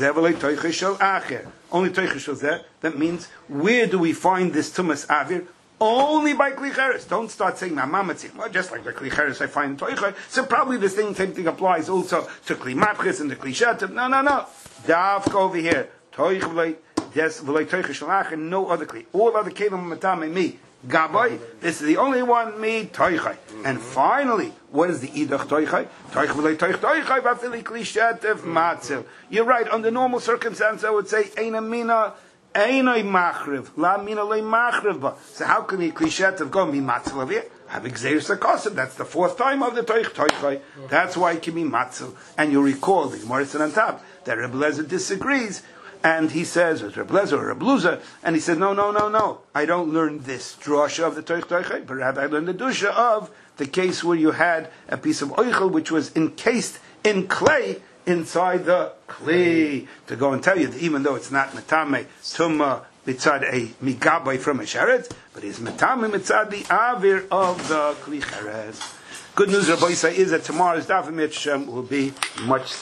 toichai shel zeh. That means, where do we find this tumas avir? Only by kli cheres. Don't start saying mamatzim. Well, just like the kli cheres I find in toichai. So probably the same, same thing applies also to kli matchis and the kli shativ. No, no, no. Davka over here. Toich v'lei des v'lei toichai shel acher. No other kli. All other kelim matame me. Gaboy. This is the only one, me toichai. And finally, what is the idach toichai? Toich v'lei toich toichai v'afili kli shativ matzil. You're right. Under normal circumstances, I would say ein amina Einoi machriv, la mina le machriv ba. So how can he clichet of go mi matzel of it? Have exeris akosim. That's the fourth time of the toich toichai. That's why it can be matzel. And you recall the Gemara said on top that Rebbe Lezer disagrees, and he says, it's Rebbe Lezer or Rebbe Luzer, and he said, no, no, no, no. I don't learn this drasha of the toich toichai, but rather I learned the dusha of the case where you had a piece of oichel which was encased in clay inside the clay, to go and tell you that even though it's not metame tumma mitzad a migabay from a sheretz, but it's metame mitzad the avir of the kli cheres. Good news, Rabbi Isa, is that tomorrow's daf Hashem will be much